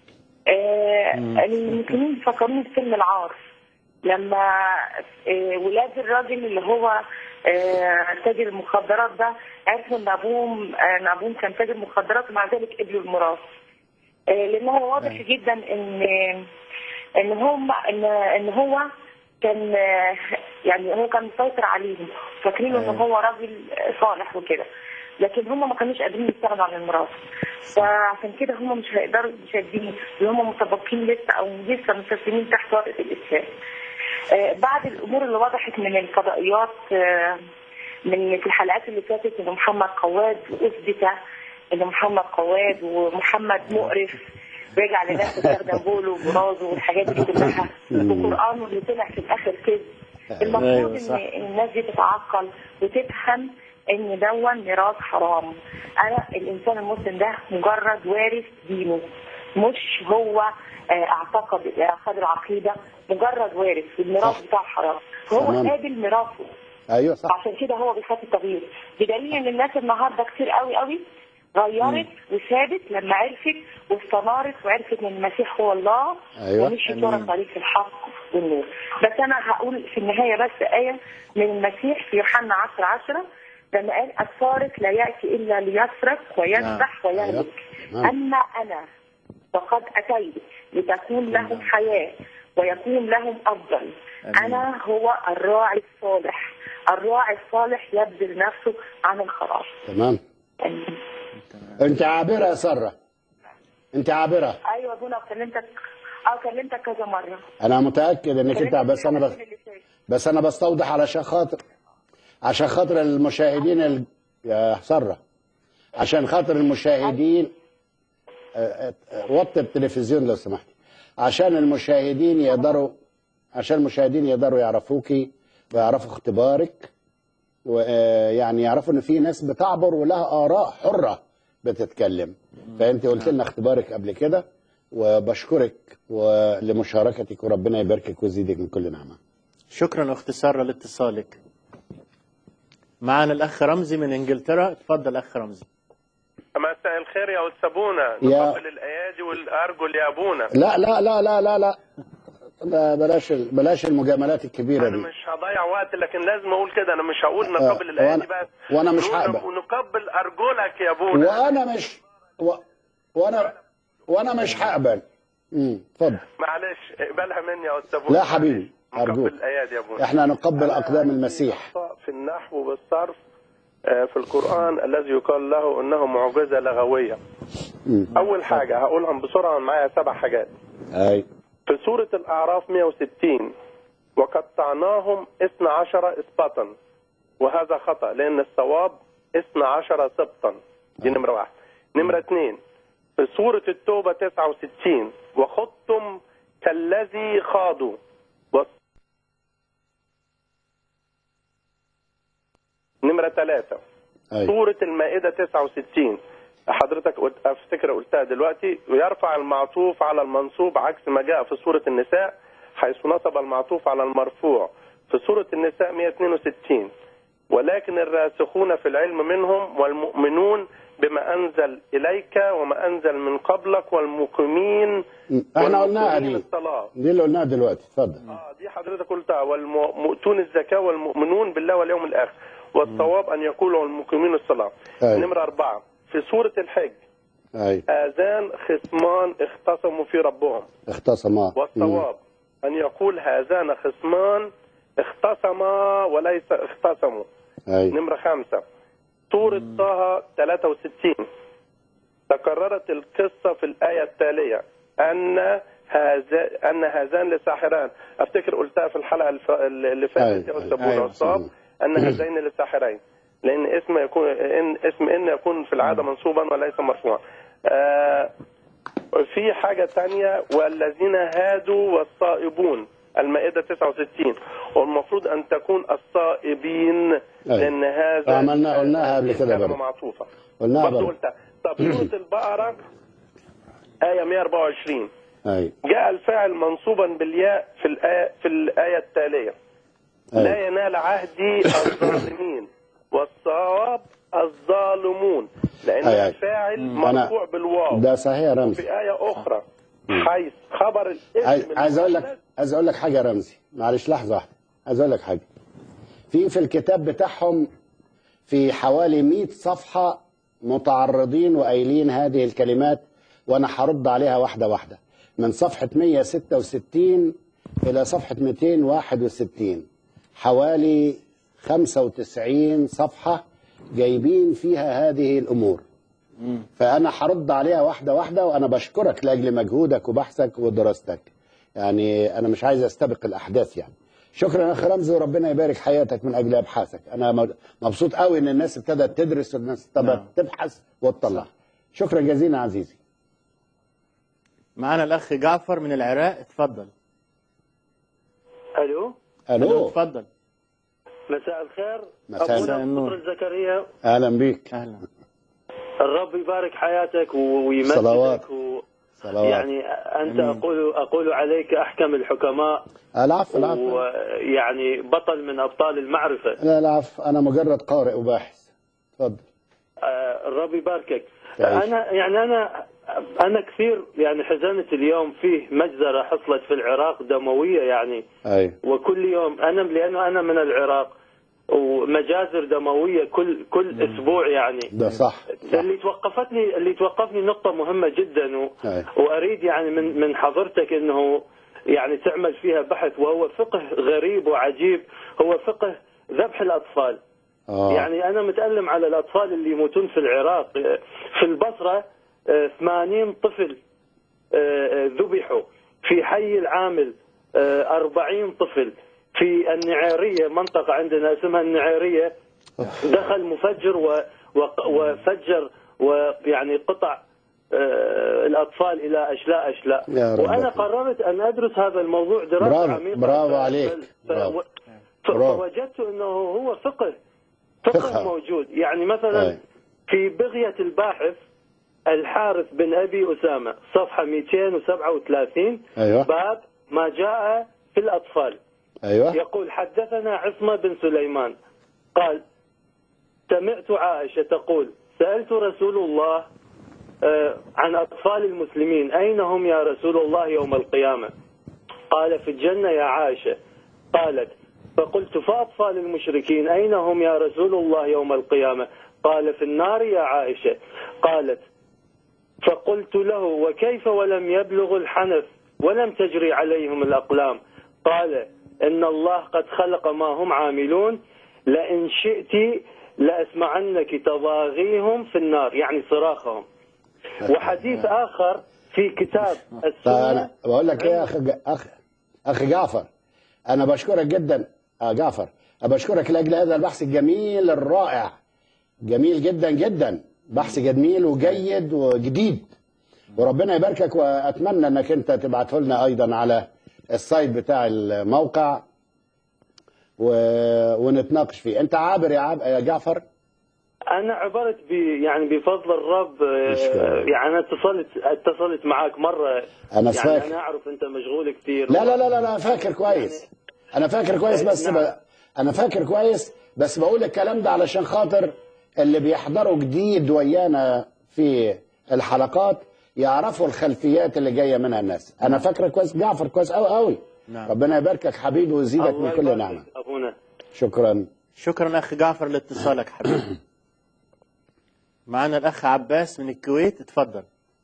المسلمين بيفكرون في فيلم العار، لما ولاد الراجل اللي هو تاجر المخدرات ده عرفوا ان ابوهم ان ابوهم كان تاجر مخدرات، ومع ذلك قبلوا الميراث، لان هو واضح جدا ان ان هم ان ان هو كان يعني هو كان مسيطر عليهم، فاكرين ان هو راجل صالح وكده، لكن هم ما كانوش قادرين يستغنوا عن الميراث، فعشان كده هم مش هيقدروا يشدين ان هم متبقين لسه او لسه مستسلمين تحت وطأة الاسلام. بعد الامور اللي وضحت من الفضائيات من في الحلقات اللي فاتت ان محمد قواد اثبت ان محمد قواد ومحمد مقرف رجع لنفسه استخدم بوله وبرازه والحاجات دي كلها، وقرآنه اللي طلع في الاخر كذب. المفروض ان الناس دي تتعقل وتفهم ان دون ميراث حرام. انا الانسان المسلم ده مجرد وارث دينه، مش هو اعتقد اخذ العقيده، مجرد وارث، الميراث بتاعه حرام، فهو قابل ميراثه ايوه صح. عشان كده هو بيخاف التغيير، بدليل ان الناس النهارده كتير قوي قوي غيرت وثابت لما عرفت واستنارت وعرفت ان المسيح هو الله. أيوة. ومشيت ورا طريق الحق والنور. بس انا هقول في النهايه بس ايه من المسيح في يوحنا عشرة عشرة لما قال السارق لا ياتي الا ليسرق ويذبح ويهلك، أيوة. اما انا فقد اتيت لتكون لهم حياه ويكون لهم افضل. انا هو الراعي الصالح، الراعي الصالح يبذل نفسه عن الخراف. تمام. انت عابره يا ساره، انت عابره. ايوه ابونا كلمتك، اه كلمتك كذا مره. انا متاكد انك انت، بس انا بس, كلمتك بس انا بستوضح علشان خاطر عشان خاطر المشاهدين ال... يا ساره، عشان خاطر المشاهدين اه، اه، وطي التلفزيون لو سمحتي، عشان المشاهدين يقدروا عشان المشاهدين يقدروا يعرفوكي ويعرفوا اختبارك، ويعني يعرفوا ان في ناس بتعبر ولها اراء حره بتتكلم. فانت قلت لنا اختبارك قبل كده، وبشكرك لمشاركتك، وربنا يباركك ويزيدك من كل نعمه. شكرا اخت ساره لاتصالك. معنا الاخ رمزي من انجلترا، اتفضل اخ رمزي. مساء الخير يا استاذ ابونا، يا... نقبل الايادي والارجل يا ابونا. لا لا لا لا لا لا بلاش بلاش المجاملات الكبيره انا دي. مش هضيع وقت، لكن لازم اقول كده، انا مش هقول نقبل الايادي بس، وانا مش هقبل، ونقبل ارجلك يا ابونا. وانا مش و... وانا وانا مش هقبل. امم اتفضل. معلش اقبلها مني يا استاذ ابونا. لا حبيبي ارجوك، نقبل الايادي يا ابونا. احنا نقبل اقدام المسيح. في النحو والصرف في القرآن الذي يقال له انه معجزة لغوية. مم. اول حاجة هقولهم بسرعة، معايا سبع حاجات. اي في سورة الأعراف مئة وستين وقطعناهم اثنا عشر اسباطا، وهذا خطأ لأن الصواب اثنا عشر سبطا. دي نمرة واحد. نمرة اثنين في سورة التوبة تسعة وستين وخضتم كالذي خاضوا. نمرة ثلاثة سورة المائدة تسعة وستين حضرتك افتكر قلتها دلوقتي، ويرفع المعطوف على المنصوب عكس ما جاء في سورة النساء حيث نصب المعطوف على المرفوع. في سورة النساء مئة واثنين وستين ولكن الراسخون في العلم منهم والمؤمنون بما أنزل إليك وما أنزل من قبلك والمقيمين. احنا قلناها دي الصلاة. دي اللي قلناها دلوقتي، اتفضل. اه دي حضرتك قلتها، والمؤتون الزكاة والمؤمنون بالله واليوم الآخر، والصواب أن يقولوا المقيمين الصلاة. أي. نمرة أربعة في سورة الحج أي. هذان خصمان اختصموا في ربهم. اختصما. والصواب أن يقول هذان خصمان اختصما وليس اختصموا. أي. نمرة خمسة سورة طه ثلاثة وستين تكررت القصة في الآية التالية أن هذا أن هذان لساحران. أفتكر قلتها في الحلقة اللي فاتت يا أستاذ والصواب أن هذين لساحرين، لأن اسم يكون إن اسم إن يكون في العادة منصوبا وليس مرفوعا. آه في حاجة تانية والذين هادوا والصائبون، المائدة تسعة وستين، والمفروض أن تكون الصائبين لأن هذا عملنا قلناها قبل كده برضه معطوفة قلناها برضه قلتها. طب سورة البقرة آية مئة وأربعة وعشرين أي. جاء الفاعل منصوبا بالياء في الآية في الآية التالية أي. لا ينال عهدي الظالمين والصواب الظالمون، لأن أي. الفاعل مرفوع بالواو. ده صحيح يا رمزي. في آية أخرى حيث خبر الاسم. عايز أقول لك عايز أقول لك حاجة يا رمزي، معلش لحظة واحدة، عايز أقول لك حاجة. في في الكتاب بتاعهم في حوالي مئة صفحة متعرضين وقايلين هذه الكلمات، وأنا هرد عليها واحدة واحدة من صفحة مئة وستة وستين إلى صفحة مئتين وواحد وستين، حوالي خمسة وتسعين صفحة جايبين فيها هذه الأمور. فأنا هرد عليها واحدة واحدة، وأنا بشكرك لأجل مجهودك وبحثك ودراستك. يعني أنا مش عايز أستبق الأحداث يعني. شكرا يا أخ رمزي، وربنا يبارك حياتك من أجل أبحاثك. أنا مبسوط قوي إن الناس ابتدت تدرس والناس ابتدت تبحث وتطلع. شكرا جزيلا عزيزي. معنا الأخ جعفر من العراق، اتفضل. ألو. ألو. اتفضل. مساء الخير. مساء النور. زكريا. أهلا بيك. أهلا. الرب يبارك حياتك ويمجدك صلوات. و... صلوات. يعني أنت أقول أقول عليك أحكم الحكماء. العفو العفو. ويعني بطل من أبطال المعرفة. لا العفو، أنا مجرد قارئ وباحث. تفضل. آه الرب يباركك. تعيش. أنا يعني أنا أنا كثير يعني حزنت اليوم فيه مجزرة حصلت في العراق دموية يعني. أي. وكل يوم أنا لأنه أنا من العراق ومجازر دموية كل كل مم. أسبوع يعني. ده صح, صح. اللي توقفتني اللي توقفني نقطة مهمة جدا و... أي. وأريد يعني من من حضرتك إنه يعني تعمل فيها بحث، وهو فقه غريب وعجيب، هو فقه ذبح الأطفال. آه. يعني أنا متألم على الأطفال اللي يموتون في العراق. في البصرة ثمانين طفل ذبحوا، في حي العامل أربعين طفل، في النعيرية منطقة عندنا اسمها النعيرية دخل مفجر و... و... وفجر ويعني قطع الأطفال إلى أشلاء أشلاء. وأنا قررت أن أدرس هذا الموضوع دراسة برافو. عميقة. برافو عليك. ف... برافو. فوجدت أنه هو فقه فقه فقه. موجود. يعني مثلا أي. في بغية الباحث الحارث بن أبي أسامة صفحة مئتين وسبعة وثلاثين. أيوة. باب ما جاء في الأطفال. أيوة. يقول حدثنا عصمة بن سليمان قال سمعت عائشة تقول سألت رسول الله عن أطفال المسلمين أين هم يا رسول الله يوم القيامة؟ قال في الجنة يا عائشة. قالت فقلت فأطفال المشركين أين هم يا رسول الله يوم القيامة؟ قال في النار يا عائشة. قالت فقلت له وكيف ولم يبلغ الحنف ولم تجري عليهم الأقلام؟ قال إن الله قد خلق ما هم عاملون، لئن شئت لأسمعنك تضاغيهم في النار، يعني صراخهم. وحديث آخر في كتاب السنة. أنا بقول لك إيه يا أخ أخ أخ جعفر، أنا بشكرك جدا آه جعفر، بشكرك لأجل هذا البحث الجميل الرائع، جميل جدا جدا، بحث جميل وجيد وجديد، وربنا يباركك. وأتمنى أنك أنت تبعته لنا أيضا على السايت بتاع الموقع و... ونتناقش فيه. أنت عابر يا, عاب... يا جعفر؟ أنا عبرت ب يعني بفضل الرب. يعني أنا اتصلت اتصلت معك مرة. أنا يعني فاكر. أنا أعرف أنت مشغول كثير. لا لا لا لا أنا فاكر كويس. يعني أنا فاكر كويس بس نعم. ب... أنا فاكر كويس بس بقول الكلام ده علشان خاطر اللي بيحضروا جديد ويانا في الحلقات يعرفوا الخلفيات اللي جايه منها الناس. انا فاكر كويس جعفر كويس قوي قوي. نعم. ربنا يباركك حبيبي ويزيدك من كل نعمه. أبونا. شكرا. شكرا اخ جعفر لاتصالك حبيبي. معنا الاخ عباس من الكويت، اتفضل.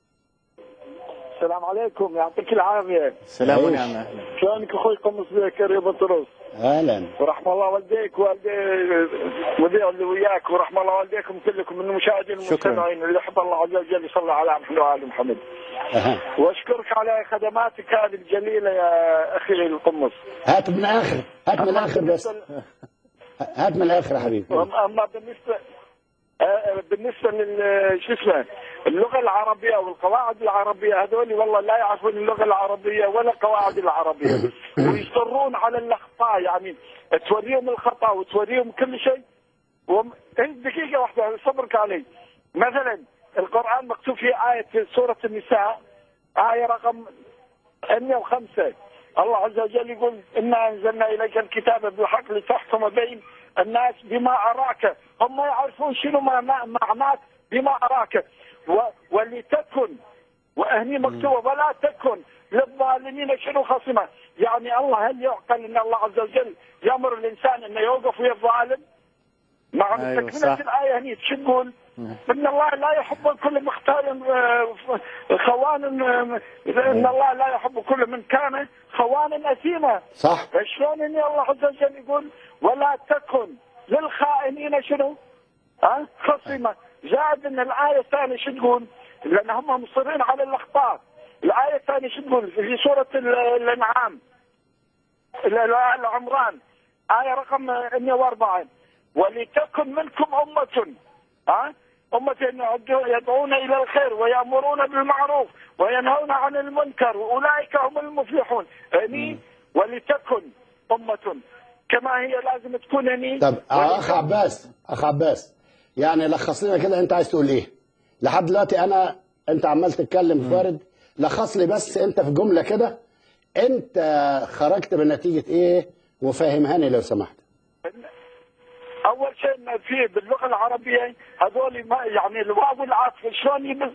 السلام عليكم، يعطيك العافيه. السلام ونعم. اهلا. شلونك اخوي قمص بكر يا بطرس؟ اهلا. ورحم الله والديك والدي المذيع اللي وياك، ورحم الله والديكم كلكم من المشاهدين والمستمعين اللي يحب الله عز وجل يصلي على محمد وعلى محمد. أه. واشكرك على خدماتك هذه الجليله يا اخي القمص. هات من الاخر، هات من الاخر بس. هات من الاخر يا حبيبي. اما بالنسبه بالنسبه لل شو اسمه اللغه العربيه والقواعد العربيه، هذول والله لا يعرفون اللغه العربيه ولا القواعد العربيه، ويصرون على الاخطاء، يعني توريهم الخطا وتوريهم كل شيء. وم... دقيقه واحده صبرك علي. مثلا القران مكتوب في ايه في سوره النساء ايه رقم مئة وخمسة، الله عز وجل يقول انا انزلنا اليك الكتاب بالحق لتحكم بين الناس بما أراك. هم يعرفون شنو معنات بما أراك. و... ولتكن وهني مكتوبة ولا تكن للظالمين شنو خصمة. يعني الله هل يعقل ان الله عز وجل يأمر الإنسان انه يوقف ويا الظالم؟ مع أيوة تكملة الآية هني شو تقول؟ ان الله لا يحب كل مختال خوان، ان الله لا يحب كل من كان خوانا اثيما. صح. شلون ان الله عز وجل يقول ولا تكن للخائنين شنو؟ ها؟ خصيمه. زائد ان الايه الثانيه شو تقول؟ لان هم مصرين على الاخطاء. الايه الثانيه شو تقول؟ في سوره الانعام العمران ايه رقم مئة وأربعة، ولتكن منكم امه ها؟ أمة يدعون إلى الخير ويأمرون بالمعروف وينهون عن المنكر وأولئك هم المفلحون. يعني ولتكن أمة كما هي لازم تكون. يعني طب أخ عباس أخ عباس يعني لخص لنا كده، أنت عايز تقول إيه؟ لحد دلوقتي أنا أنت عمال تتكلم فارد لخص لي بس انت في جمله كده، انت خرجت بنتيجه ايه وفهمهاني لو سمحت. اول شيء ما في باللغه العربيه هذول ما يعني الواو والعطف شلون يبز.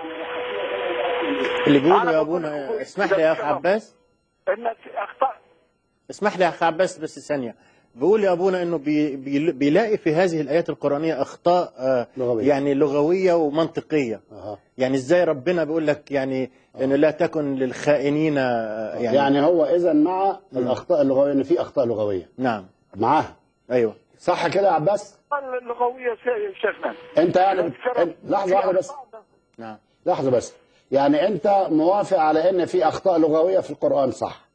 اللي بيقولوا يا ابونا، اسمح لي يا اخ عباس، ان في اخطاء. اسمح لي يا اخ عباس بس ثانيه. بيقول يا ابونا انه بي بي بيلاقي في هذه الايات القرانيه اخطاء آه لغوية. يعني لغويه ومنطقيه. أه. يعني ازاي ربنا بيقول لك يعني انه لا تكن للخائنين آه يعني, يعني يعني هو اذا مع الاخطاء اللغويه، ان في اخطاء لغويه نعم معاها. ايوه صح كده يا عباس؟ اللغويه شيخنا انت يعني بت... لحظه واحده بس، نعم لحظه بس، يعني انت موافق على ان في اخطاء لغويه في القران صح؟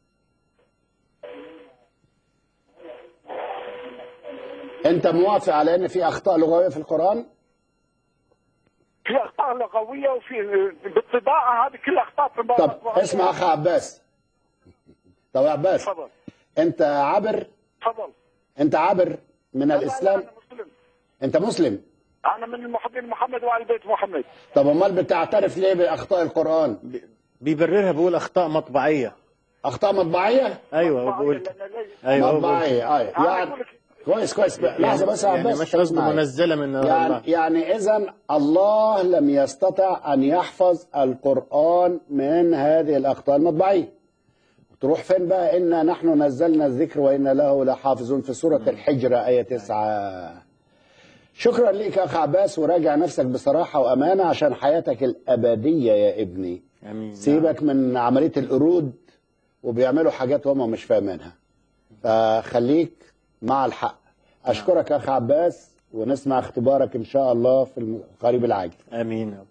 انت موافق على ان في اخطاء لغويه في القران؟ في اخطاء لغويه وفي بالطباعه هذه كلها اخطاء طباعه. طب اسمع اخ عباس. طب يا عباس، تفضل انت عابر؟ تفضل. انت عابر من الاسلام؟ أنا مسلم. انت مسلم؟ انا من المحبين محمد وآل بيت محمد. طب امال بتعترف ليه باخطاء القران؟ بيبررها، بيقول اخطاء مطبعيه. اخطاء مطبعيه؟ ايوه بقول ايوه مطبعيه. اي يعني كويس كويس. لحظه بس يا يعني عباس، مش قصده منزله من يعني الله. يعني اذا الله لم يستطع ان يحفظ القران من هذه الاخطاء المطبعيه. تروح فين بقى؟ إنا نحن نزلنا الذكر وإنا له لحافظون في سورة الحجر آية تسعة. شكرا ليك يا أخ عباس، وراجع نفسك بصراحة وأمانة عشان حياتك الأبدية يا ابني. أمين. سيبك من عملية القرود وبيعملوا حاجات هم مش فاهمينها، فخليك مع الحق. أشكرك يا أخ عباس، ونسمع اختبارك إن شاء الله في القريب العاجل. آمين.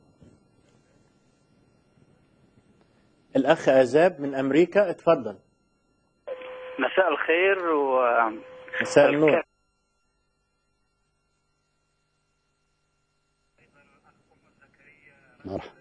الأخ أزاب من أمريكا، اتفضل. مساء الخير و مساء النور. مرحبا.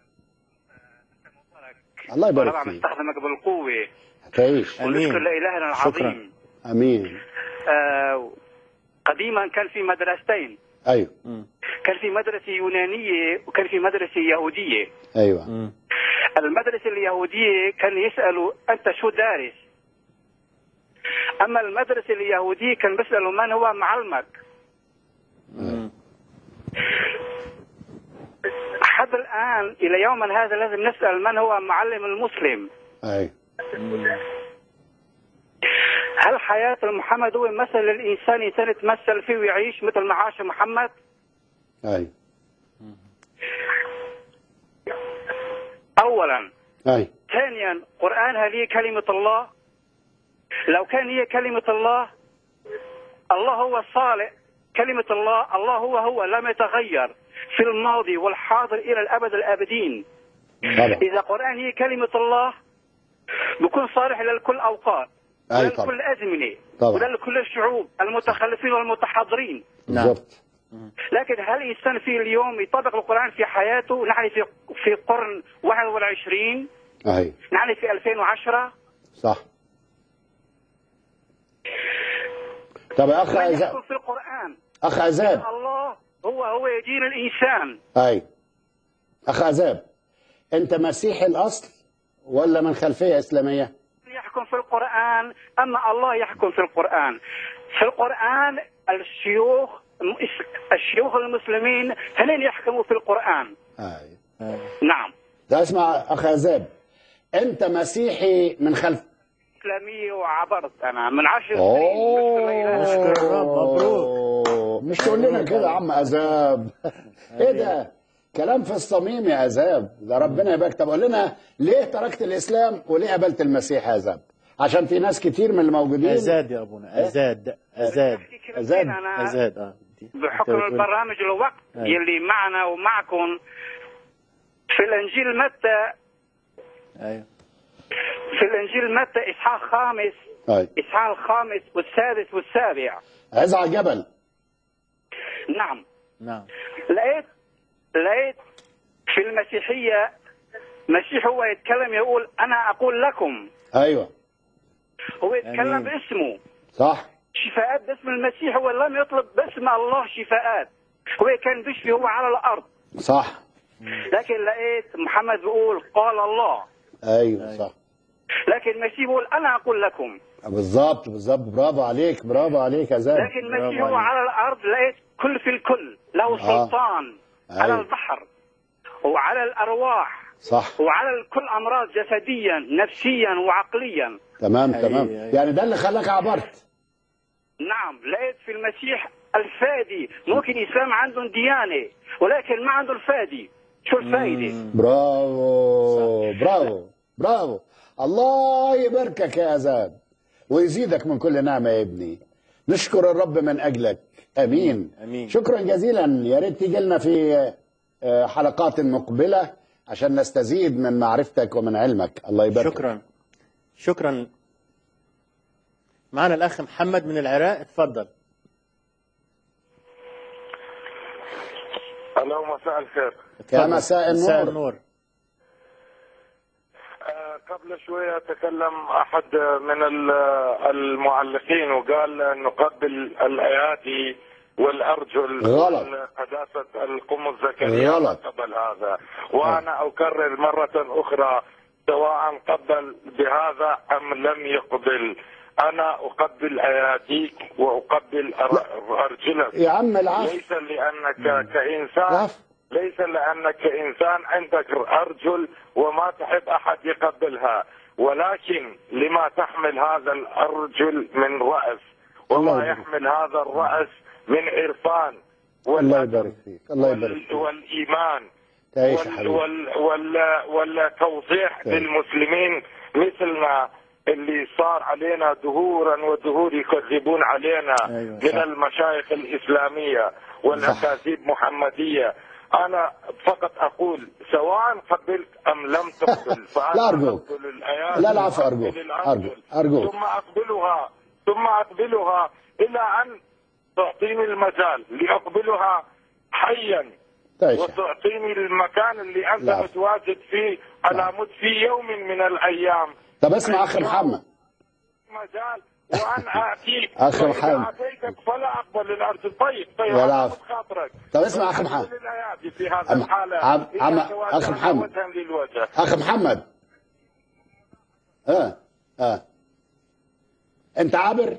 الله يبارك طبعا فيك. نستخدمك بالقوة. تعيش. ونشكر لإلهنا العظيم. شكرا. أمين. آه قديما كان في مدرستين. أيوه. كان في مدرسة يونانية وكان في مدرسة يهودية. أيوه. م. المدرسة اليهودية كان يسألوا أنت شو دارس؟ أما المدرسة اليهودية كان بيسألوا من هو معلمك؟ م. حتى الآن إلى يومنا هذا لازم نسأل من هو معلم المسلم. أي. هل حياة محمد هو مثل الإنسان إنسان يتمثل فيه ويعيش مثل ما عاش محمد؟ أي. أولا. أي. ثانيا، قرآن هذه كلمة الله. لو كان هي كلمة الله، الله هو الصالح، كلمة الله، الله هو هو لم يتغير في الماضي والحاضر إلى الأبد الآبدين. طبعا. إذا قرآن هي كلمة الله بيكون صالح لكل أوقات ولكل أزمنة ولكل الشعوب المتخلفين والمتحضرين. بالضبط. لكن هل الإنسان في اليوم يطبق القرآن في حياته؟ نحن في في قرن واحد وعشرين. أي. نحن في ألفين وعشرة. صح. طب يا أخ عزاب، في القرآن أخ عزاب، الله هو هو يدين الإنسان. أي. أخ عزاب، أنت مسيحي الأصل ولا من خلفية إسلامية؟ يحكم في القرآن، أما الله يحكم في القرآن. في القرآن الشيوخ الشيوخ المسلمين هن يحكموا في القرآن. أي. أي. نعم. ده اسمع أخ عزاب، أنت مسيحي من خلف إسلامية وعبرت أنا من عشر سنين. نشكر الرب. مبروك. مش تقول لنا كده يا عم عزاب. إيه ده؟ كلام في الصميم يا عزاب، ده ربنا يبارك. طب قول لنا ليه تركت الإسلام وليه قبلت المسيح يا عزاب؟ عشان في ناس كتير من الموجودين. أزاد يا أبونا، أزاد أزاد أزاد أزاد آه. بحكم البرامج الوقت يلي معنا ومعكم. في الإنجيل متى، أيوه، في الإنجيل متى إصحاح خامس، أيوه، إصحاح الخامس والسادس والسابع. عز على الجبل. نعم نعم. لقيت لقيت في المسيحية مسيح هو يتكلم يقول أنا أقول لكم. أيوه. هو يتكلم باسمه. صح. شفاءات باسم المسيح، هو لم يطلب باسم الله شفاءات، هو كان بيشفي هو على الأرض. صح. لكن لقيت محمد بيقول قال الله. ايوه صح. لكن المسيح بيقول انا اقول لكم. بالظبط بالظبط، برافو عليك برافو عليك يا زلمه. لكن المسيح هو على الارض لقيت كل في الكل، له سلطان آه. على البحر وعلى الارواح، صح، وعلى كل امراض جسديا نفسيا وعقليا. تمام أي تمام. أي. يعني ده اللي خلاك عبرت. نعم، لقيت في المسيح الفادي. ممكن الاسلام عندهم ديانه ولكن ما عنده الفادي. شو الفايده؟ برافو برافو برافو. الله يباركك يا زاد ويزيدك من كل نعمه يا ابني. نشكر الرب من اجلك. امين امين. شكرا جزيلا. يا ريت تيجي لنا في حلقات مقبله عشان نستزيد من معرفتك ومن علمك. الله يبارك. شكرا شكرا. معنا الاخ محمد من العراق، اتفضل. الو مساء الخير. يا مساء النور. مساء النور. آه قبل شويه تكلم احد من المعلقين وقال نقبل الايادي والارجل. غلط. قداسه القمص زكريا غلط. قبل هذا، وانا اكرر مره اخرى سواء قبل بهذا ام لم يقبل، انا اقبل اياديك واقبل ارجلك يا عم العفو. ليس لانك كانسان العفو. ليس لانك كانسان عندك ارجل وما تحب احد يقبلها، ولكن لما تحمل هذا الارجل من راس وما يحمل هذا الراس من عرفان الله يبارك فيك. الله يبارك فيك. والايمان تعيش وال حبيبي. وال وال والتوضيح للمسلمين مثلنا اللي صار علينا دهورا ودهور يكذبون علينا. أيوة من المشايخ الإسلامية والأكاذيب محمدية. أنا فقط أقول سواء قبلت أم لم تقبل لا أرجوك. لا العفو أرجوك. أرجوك أرجوك. ثم أقبلها ثم أقبلها إلى أن تعطيني المجال لأقبلها حيا وتعطيني المكان اللي أنت لا. متواجد فيه على مد في يوم من الأيام. طب اسمع أخي محمد. مجال وأنا آتيك. أخي محمد. آتيتك فلا أقبل الأرض. طيب طيب ولا خاطرك. طب اسمع أخي محمد. في هذا الحالة. عم... عم... أخي محمد. أخي محمد. آه آه أنت عابر؟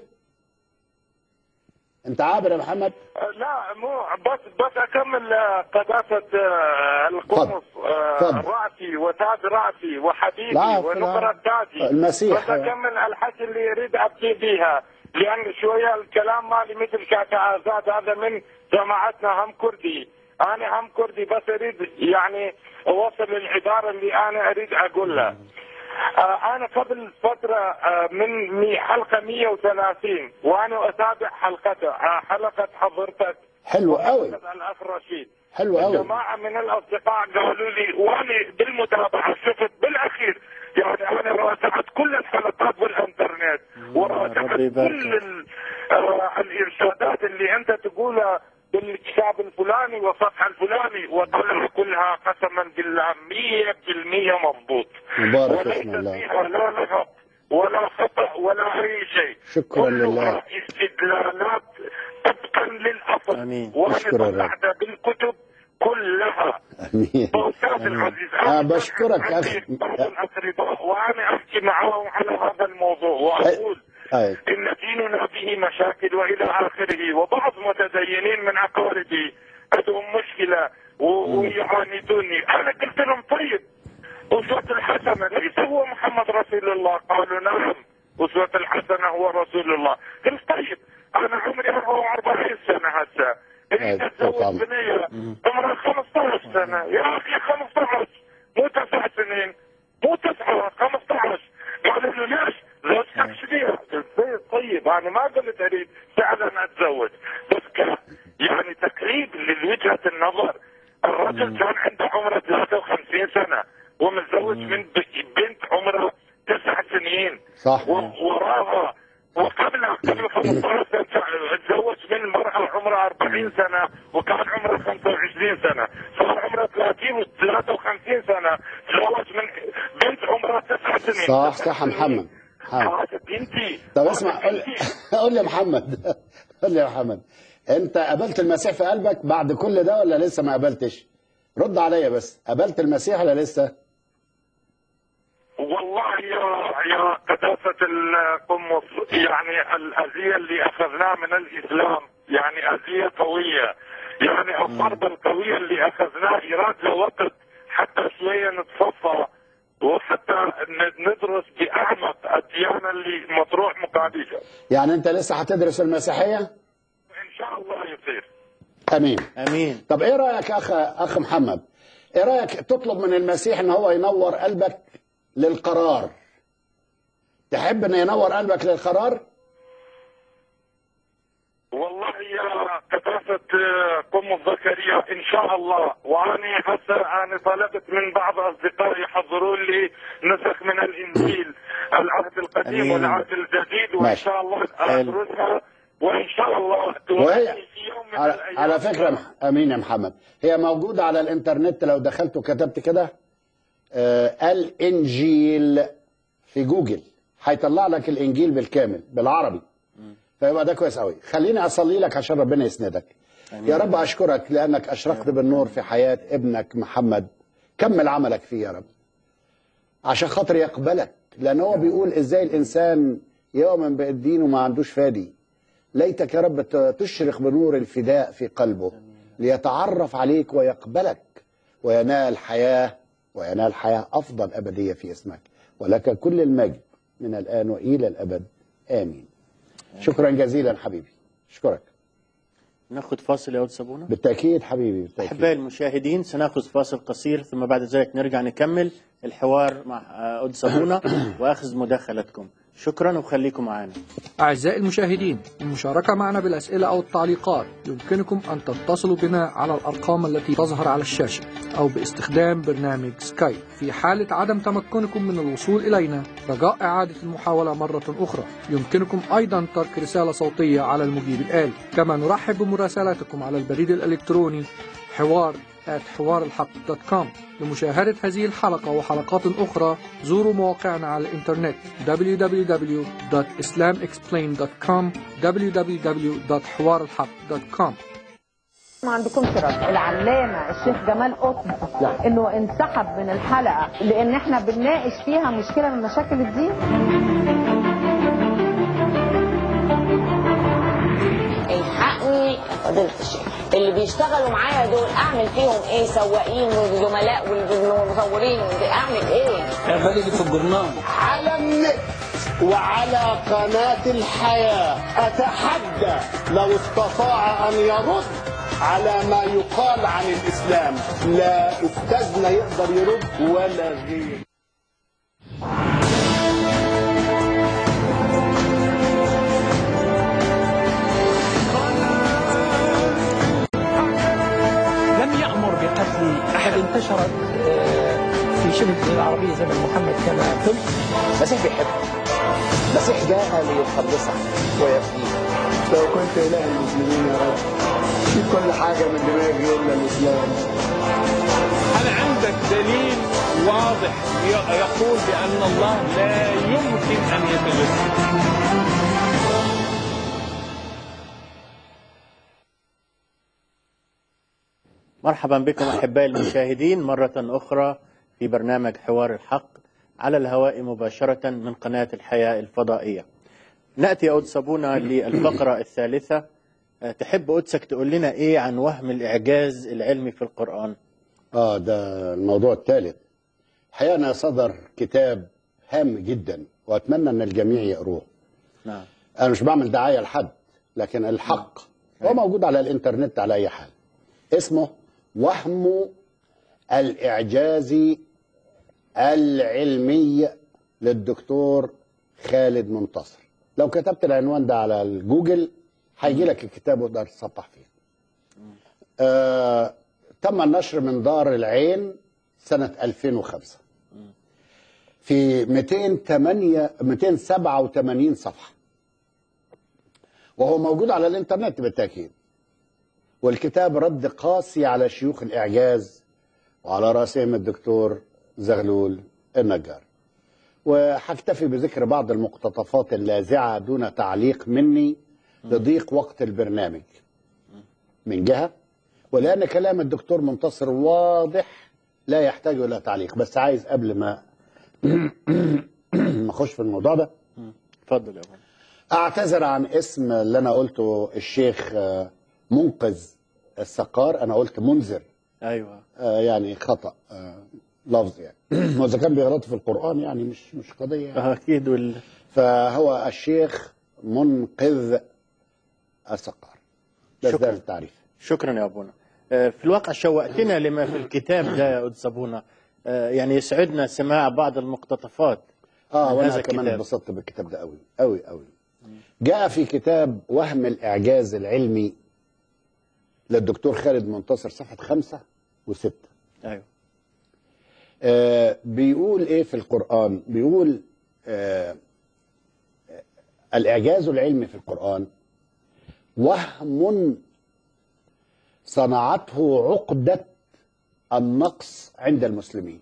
أنت عابر يا محمد؟ لا مو بس بس أكمل قداسة القمص رأسي وتاج رأسي وحبيبي ونقرة تاجي. المسيح. بس أكمل الحكي اللي يريد أبكي بيها، لأن شوية الكلام مالي مثل كاكا آزاد هذا من جماعتنا هم كردي. أنا هم كردي بس أريد يعني أوصل العبارة اللي أنا أريد أقولها. أنا قبل فترة من حلقة مئة وثلاثين وأنا أتابع حلقته حلقة حضرتك. حلو قوي. الأخ رشيد. حلو قوي. جماعة من الأصدقاء قالوا لي وأنا بالمتابعة شفت بالأخير يعني أنا راجعت كل الحلقات بالإنترنت وراجعت كل الإرشادات اللي أنت تقولها بالكتاب الفلاني والصفحة الفلاني وطلع كلها قسما بالله مية بالمية مضبوط. مبارك اسم الله. ولا لغط ولا خطأ ولا أي شيء. شكرا لله. استدلالات طبقا للأصل. امين. وانا بالكتب كلها. امين. العزيز أنا بشكرك اخي. وانا احكي معهم على هذا الموضوع واقول أي. إن ديننا به مشاكل وإلى آخره، وبعض متدينين من أقاربي عندهم مشكلة ويعاندوني. أنا قلت لهم طيب أسوة الحسنة ليس هو محمد رسول الله؟ قالوا نعم أسوة الحسنة هو رسول الله. قلت طيب أنا عمري أربعة وأربعين سنة هسه أريد أتزوج بنية عمرها خمسة عشر سنة. يا أخي خمسة عشر مو تسع سنين مو تسعة خمسة عشر. قالوا له ليش؟ زوجتك شبيهة. قلت طيب أنا ما قلت أريد فعلا أتزوج بس يعني تقريب لوجهة النظر. الرجل كان عنده عمره ثلاثة وخمسين سنة ومتزوج من بنت عمرها تسع سنين. صح. وراها وقبلها قبل خمسة عشر سنة تزوج من مرأة عمرها أربعين سنة وكان عمرها خمسة وعشرين سنة. صار عمرها ثلاثين وثلاثة وخمسين سنة تزوج من بنت عمرها تسع سنين. صح صح محمد. بنتي. طب اسمع قول قول لي محمد قول لي يا محمد، انت قبلت المسيح في قلبك بعد كل ده ولا لسه ما قبلتش؟ رد عليا بس، قبلت المسيح ولا لسه؟ والله يا يا قداسة القمص، يعني الأذية اللي أخذناها من الإسلام يعني أذية قوية، يعني الضربة القوية اللي أخذناها يراد له وقت حتى شوية نتصفى وحتى ندرس بأعمق الديانة اللي مطروح مقادسة. يعني أنت لسه هتدرس المسيحية؟ إن شاء الله يصير. امين امين. طب ايه رايك اخ اخ محمد؟ ايه رايك تطلب من المسيح ان هو ينور قلبك للقرار؟ تحب ان ينور قلبك للقرار؟ والله يا قداسة قمص زكريا ان شاء الله، واني هسه انا طلبت من بعض اصدقائي يحضروا لي نسخ من الانجيل العهد القديم أمين. والعهد الجديد، وان ماشي. شاء الله ادرسها وان شاء الله وهي توريني في يوم من على, الايام. على فكره مح- امين يا محمد، هي موجوده على الانترنت لو دخلت وكتبت كده آه الانجيل في جوجل هيطلع لك الانجيل بالكامل بالعربي. فيبقى ده كويس قوي. خليني اصلي لك عشان ربنا يسندك. يا رب اشكرك لانك اشرقت بالنور في حياه ابنك محمد. كمل عملك فيه يا رب عشان خاطر يقبلك، لان هو بيقول ازاي الانسان يؤمن بالدين وما عندوش فادي. ليتك يا رب تشرق بنور الفداء في قلبه ليتعرف عليك ويقبلك وينال حياه وينال حياه افضل ابديه في اسمك، ولك كل المجد من الان والى الابد. امين. شكرا جزيلا حبيبي، اشكرك. ناخذ فاصل يا أود سابونا؟ بالتاكيد حبيبي بالتاكيد. أحبائي المشاهدين سنأخذ فاصل قصير ثم بعد ذلك نرجع نكمل الحوار مع أود سابونا وأخذ مداخلتكم. شكرا وخليكم معنا. أعزائي المشاهدين، المشاركة معنا بالأسئلة أو التعليقات يمكنكم أن تتصلوا بنا على الأرقام التي تظهر على الشاشة أو باستخدام برنامج سكايب. في حالة عدم تمكنكم من الوصول إلينا رجاء إعادة المحاولة مرة أخرى، يمكنكم أيضا ترك رسالة صوتية على المجيب الآلي. كما نرحب بمراسلاتكم على البريد الإلكتروني حوار آت حوار الحق دوت كوم. لمشاهدة هذه الحلقة وحلقات أخرى زوروا مواقعنا على الإنترنت دبليو دبليو دبليو دوت islam explained دوت كوم دبليو دبليو دبليو دوت حوار الحق دوت كوم. ما عندكمش رد. العلامة الشيخ جمال قطب انه انسحب من الحلقة لان احنا بنناقش فيها مشكلة من مشاكل الدين. الحقني يا فضيلة الشيخ، اللي بيشتغلوا معايا دول اعمل فيهم ايه؟ سواقين وزملاء والمصورين، اعمل ايه؟ اعملي في الجرنان على النت وعلى قناة الحياة. أتحدى لو استطاع أن يرد على ما يقال عن الإسلام. لا أستاذنا يقدر يرد ولا غير. لم يأمر بقتل أحد. انتشرت في شبه الجزيرة العربية زمن محمد كما قلت. المسيح بيحبك. المسيح جاء ليخلصك ويفديك. لو كنت إله المسلمين يا رب شيل كل حاجة من دماغي إلا الإسلام. هل عندك دليل واضح يقول بأن الله لا يمكن أن يتجسد؟ مرحبا بكم أحبائي المشاهدين مرة أخرى في برنامج حوار الحق على الهواء مباشرة من قناة الحياة الفضائية. نأتي أود سابونا للفقرة الثالثة. تحب قدسك تقول لنا إيه عن وهم الإعجاز العلمي في القرآن؟ آه ده الموضوع الثالث. الحقيقة أنا صدر كتاب هام جدا وأتمنى أن الجميع يقروه. نعم. أنا مش بعمل دعاية لحد، لكن الحق هو موجود على الإنترنت على أي حال. اسمه وهم الإعجاز العلمي للدكتور خالد منتصر. لو كتبت العنوان ده على الجوجل هيجي لك الكتاب وتقدر تصفح فيه. آه، تم النشر من دار العين سنة ألفين وخمسة في مئتين وسبعة وثمانين صفحة، وهو موجود على الإنترنت بالتأكيد. والكتاب رد قاسي على شيوخ الإعجاز وعلى رأسهم الدكتور زغلول النجار. وهكتفي بذكر بعض المقتطفات اللاذعة دون تعليق مني لضيق وقت البرنامج من جهة، ولأن كلام الدكتور منتصر واضح لا يحتاج إلى تعليق. بس عايز قبل ما ما أخش في الموضوع ده اتفضل يا ابونا. أعتذر عن اسم اللي أنا قلته الشيخ منقذ السقار، أنا قلت منذر. أيوه آه يعني خطأ آه لفظ يعني وإذا كان بيغلط في القرآن يعني مش مش قضية يعني. أكيد وال... فهو الشيخ منقذ السقار. بس ده التعريف. شكرا يا ابونا. في الواقع شوقتنا لما في الكتاب ده يا قدس ابونا، يعني يسعدنا سماع بعض المقتطفات. اه وانا كمان انبسطت بالكتاب ده قوي قوي قوي. جاء في كتاب وهم الاعجاز العلمي للدكتور خالد منتصر صفحه خمسة وستة. ايوه. آه بيقول ايه في القرآن؟ بيقول آه الاعجاز العلمي في القرآن وهم صنعته عقدة النقص عند المسلمين.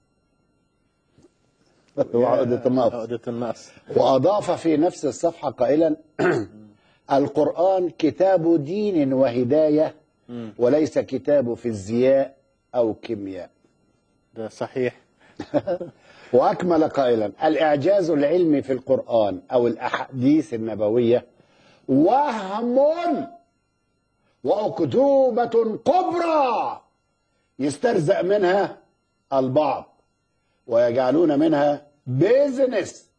عقدة النقص. عقدة النقص. وأضاف في نفس الصفحة قائلا القرآن كتاب دين وهداية وليس كتاب فيزياء أو كيمياء. ده صحيح. وأكمل قائلا الإعجاز العلمي في القرآن أو الأحاديث النبوية وهم وأكذوبة كبرى يسترزق منها البعض ويجعلون منها بيزنس.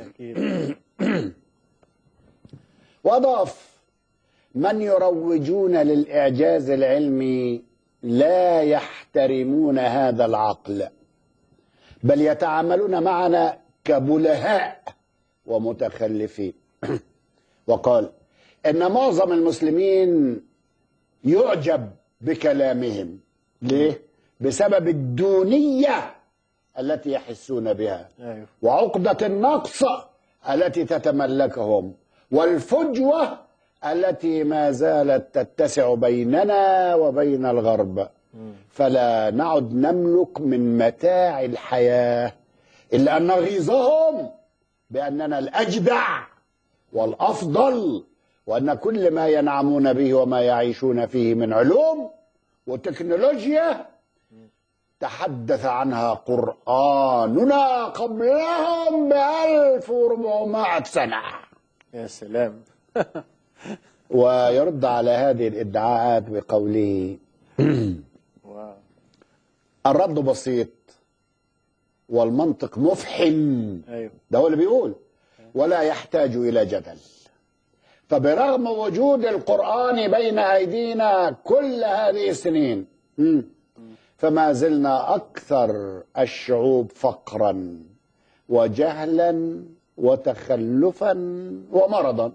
وأضاف من يروجون للإعجاز العلمي لا يحترمون هذا العقل بل يتعاملون معنا كبلهاء ومتخلفين. وقال إن معظم المسلمين يعجب بكلامهم. ليه؟ بسبب الدونية التي يحسون بها. أيوه. وعقدة النقص التي تتملكهم والفجوة التي ما زالت تتسع بيننا وبين الغرب. فلا نعد نملك من متاع الحياة إلا أن نغيظهم بأننا الأجدع والأفضل وأن كل ما ينعمون به وما يعيشون فيه من علوم وتكنولوجيا تحدث عنها قرآننا قبلهم بألف وأربعمائة سنة. يا سلام. ويرد على هذه الادعاءات بقوله الرد بسيط والمنطق مفحم. أيوه. ده هو اللي بيقول ولا يحتاج إلى جدل. فبرغم وجود القرآن بين أيدينا كل هذه السنين فما زلنا أكثر الشعوب فقرا وجهلا وتخلفا ومرضا.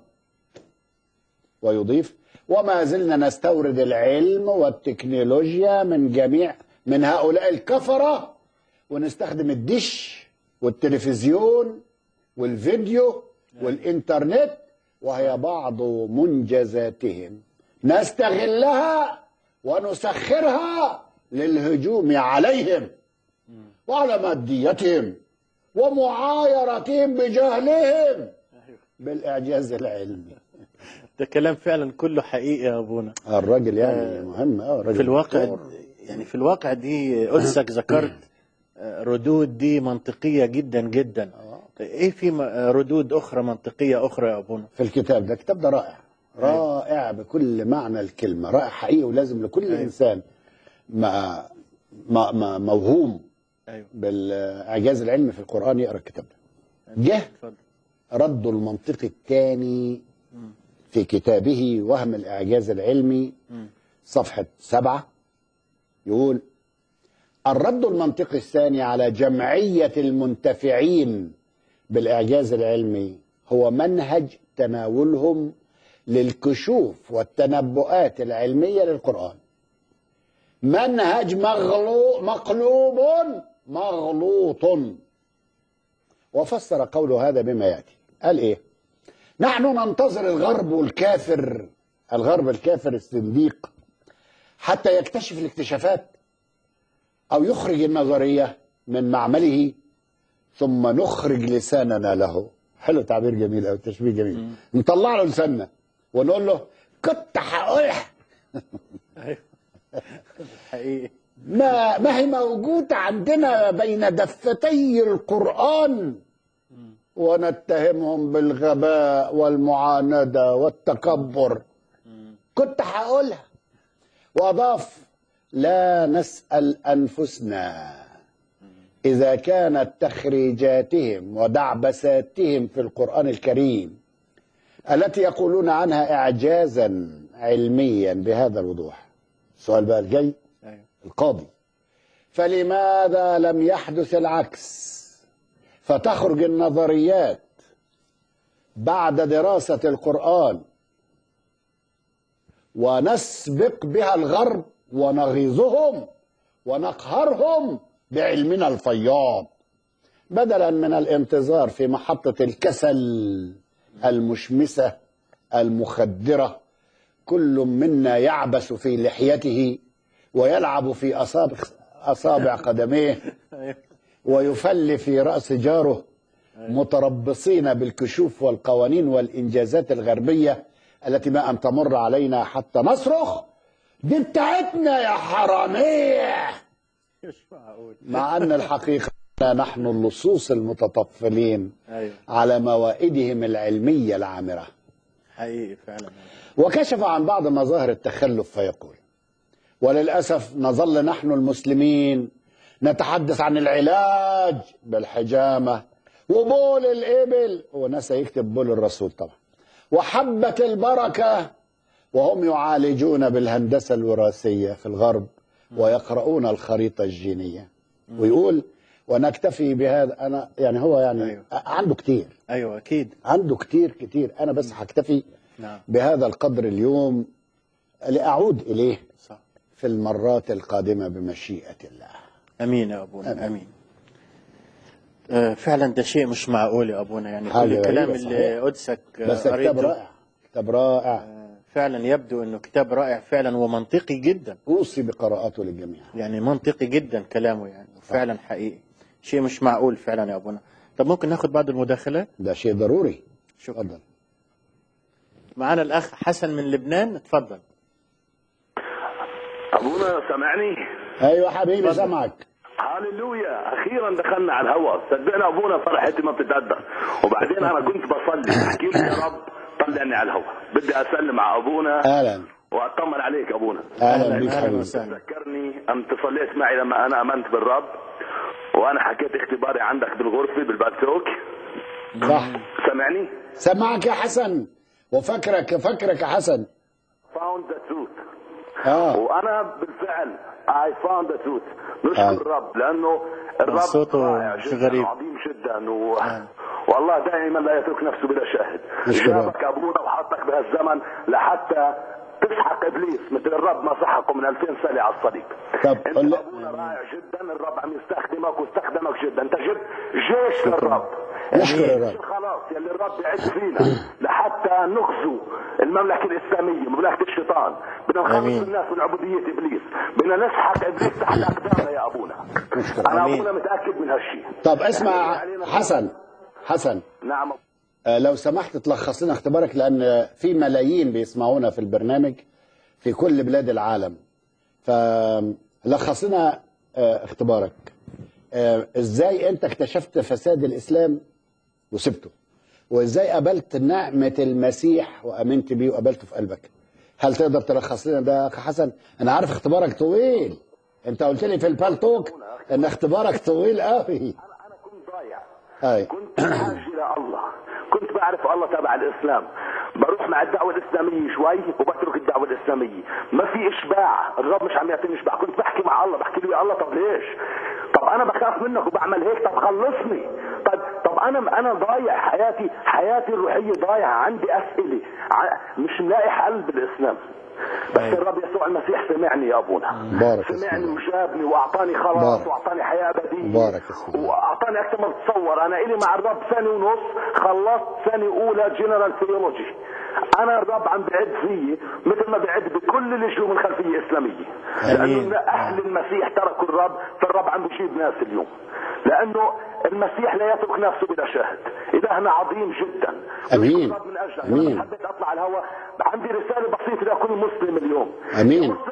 ويضيف وما زلنا نستورد العلم والتكنولوجيا من جميع من هؤلاء الكفرة ونستخدم الدش والتلفزيون والفيديو والإنترنت وهي بعض منجزاتهم نستغلها ونسخرها للهجوم عليهم وعلى ماديتهم ومعايرتهم بجهلهم بالإعجاز العلمي. ده كلام فعلا كله حقيقي يا ابونا. الراجل يعني آه مهم اه الراجل في الواقع دكتور. يعني في الواقع دي قدسك ذكرت ردود دي منطقية جدا جدا. ايه في ردود اخرى منطقية اخرى يا ابونا في الكتاب ده؟ الكتاب ده رائع رائع بكل معنى الكلمة، رائع حقيقي ولازم لكل أيوه. انسان ما ما ما موهوم أيوه. بالاعجاز العلمي في القرآن يقرأ الكتاب ده. جه رد المنطق الثاني في كتابه وهم الإعجاز العلمي صفحة سبعة يقول الرد المنطقي الثاني على جمعية المنتفعين بالإعجاز العلمي هو منهج تناولهم للكشوف والتنبؤات العلمية للقرآن. منهج مغلو مقلوب مغلوط. وفسر قوله هذا بما يأتي. قال إيه؟ نحن ننتظر الغرب الكافر الغرب الكافر الزنديق حتى يكتشف الاكتشافات أو يخرج النظرية من معمله ثم نخرج لساننا له. حلو تعبير جميل أو تشبيه جميل. نطلع له لساننا ونقول له كنت هقولها. حقيقي ما ما هي موجودة عندنا بين دفتي القرآن، ونتهمهم بالغباء والمعاندة والتكبر. كنت هقولها. وأضاف: لا نسأل أنفسنا إذا كانت تخريجاتهم ودعبساتهم في القرآن الكريم التي يقولون عنها إعجازا علميا بهذا الوضوح. السؤال بقى الجاي القاضي: فلماذا لم يحدث العكس، فتخرج النظريات بعد دراسة القرآن ونسبق بها الغرب ونغيظهم ونقهرهم بعلمنا الفياض، بدلا من الانتظار في محطة الكسل المشمسة المخدرة؟ كل منا يعبس في لحيته ويلعب في أصابع, أصابع قدميه ويفل في رأس جاره، متربصين بالكشوف والقوانين والإنجازات الغربية التي ما أن تمر علينا حتى نصرخ: دي بتاعتنا يا حرامية. مع أن الحقيقة نحن اللصوص المتطفلين على موائدهم العلمية العامرة. حقيقي فعلا. وكشف عن بعض مظاهر التخلف فيقول: وللأسف نظل نحن المسلمين نتحدث عن العلاج بالحجامة وبول الإبل، ونسى يكتب بول الرسول طبعا، وحبة البركة، وهم يعالجون بالهندسة الوراثية في الغرب ويقرؤون الخريطة الجينية. ويقول: ونكتفي بهذا. أنا يعني هو يعني أيوة. عنده كتير. أيوة أكيد عنده كتير كتير. أنا بس هكتفي نعم. بهذا القدر اليوم، لأعود إليه صح. في المرات القادمة بمشيئة الله. أمين يا أبونا. أمين, أمين. آه فعلا ده شيء مش معقول يا أبونا، يعني كل الكلام اللي قدسك بس كتاب رائع، كتاب رائع آه فعلا. يبدو أنه كتاب رائع فعلا ومنطقي جدا، أوصي بقراءته للجميع. يعني منطقي جدا كلامه، يعني فعلا حقيقي شيء مش معقول فعلا يا أبونا. طب ممكن ناخد بعض المداخلات؟ ده شيء ضروري. شكرا. معنا الأخ حسن من لبنان، اتفضل. أبونا سمعني؟ أيوة حبيبي سمعك. هاللويا، أخيرا دخلنا على الهواء. صدقنا أبونا فرحتي ما بتتقدر. وبعدين أنا كنت بصلي أحكي لك يا رب طلعني على الهواء، بدي أسلم على أبونا. أهلا. وأطمن عليك أبونا. أهلا بك حبيبي. تذكرني أنت صليت معي لما أنا آمنت بالرب، وأنا حكيت اختباري عندك بالغرفة بالباتوك. صح. سمعني؟ سمعك يا حسن، وفكرك فكرك يا حسن. found the truth. آه. وأنا بالفعل I found the truth. نشكر آه. الرب لأنه الرب صوته غريب عظيم جدا و... آه. والله دائما لا يترك نفسه بلا شاهد. جابك أبونا وحطك بهالزمن لحتى تسحق إبليس مثل الرب ما سحقه من ألفين سنة على الصليب. انت قل... ابونا رائع جدا، الرب عم يستخدمك واستخدمك جدا، انت جبت جيش للرب. نشكر الرب. خلاص يلي الرب يعد فينا لحتى نغزو المملكه الاسلاميه، مملكه الشيطان. بدنا نخلص الناس من عبوديه ابليس، بدنا نسحق ابليس تحت اقدامنا يا ابونا. انا ابونا متاكد من هالشيء. طب اسمع حسن حسن نعم آه لو سمحت تلخص لنا اختبارك، لان في ملايين بيسمعونا في البرنامج في كل بلاد العالم، فلخص لنا آه اختبارك. آه ازاي انت اكتشفت فساد الاسلام وسبته، وازاي قبلت نعمة المسيح وامنت بيه وقبلته في قلبك؟ هل تقدر تلخص لنا ده يا اخي حسن؟ انا عارف اختبارك طويل، انت قلت لي في البالتوك ان اختبارك طويل قوي. انا كنت ضايع. اي كنت حاجه لله، كنت بعرف الله تبع الاسلام، بروح مع الدعوه الاسلاميه شوي وبترك الدعوه الاسلاميه، ما في اشباع، الرب مش عم يعطيني اشباع. كنت بحكي مع الله، بحكي له يا الله طب ليش؟ طب انا بخاف منك وبعمل هيك، طب خلصني. طب طب انا انا ضايع، حياتي حياتي الروحيه ضايعه، عندي اسئله، مش ملاقي حل بالاسلام. بس الرب يسوع المسيح سمعني يا ابونا، سمعني وجابني واعطاني خلاص واعطاني حياه ابديه واعطاني اكثر ما بتصور. انا الي مع الرب سنه ونص، خلصت سنه اولى جنرال ثيولوجي. انا الرب عم بعد فيي مثل ما بعد بكل اللي جوا من خلفيه اسلاميه، لانه اهل المسيح تركوا الرب، فالرب عم بيجيب ناس اليوم، لانه المسيح لا يترك نفسه بلا شاهد. الهنا عظيم جدا. امين من اجلك. امين. حبيت اطلع على الهواء، عندي رساله بسيطه لكل مسلم اليوم. امين. مسلم انت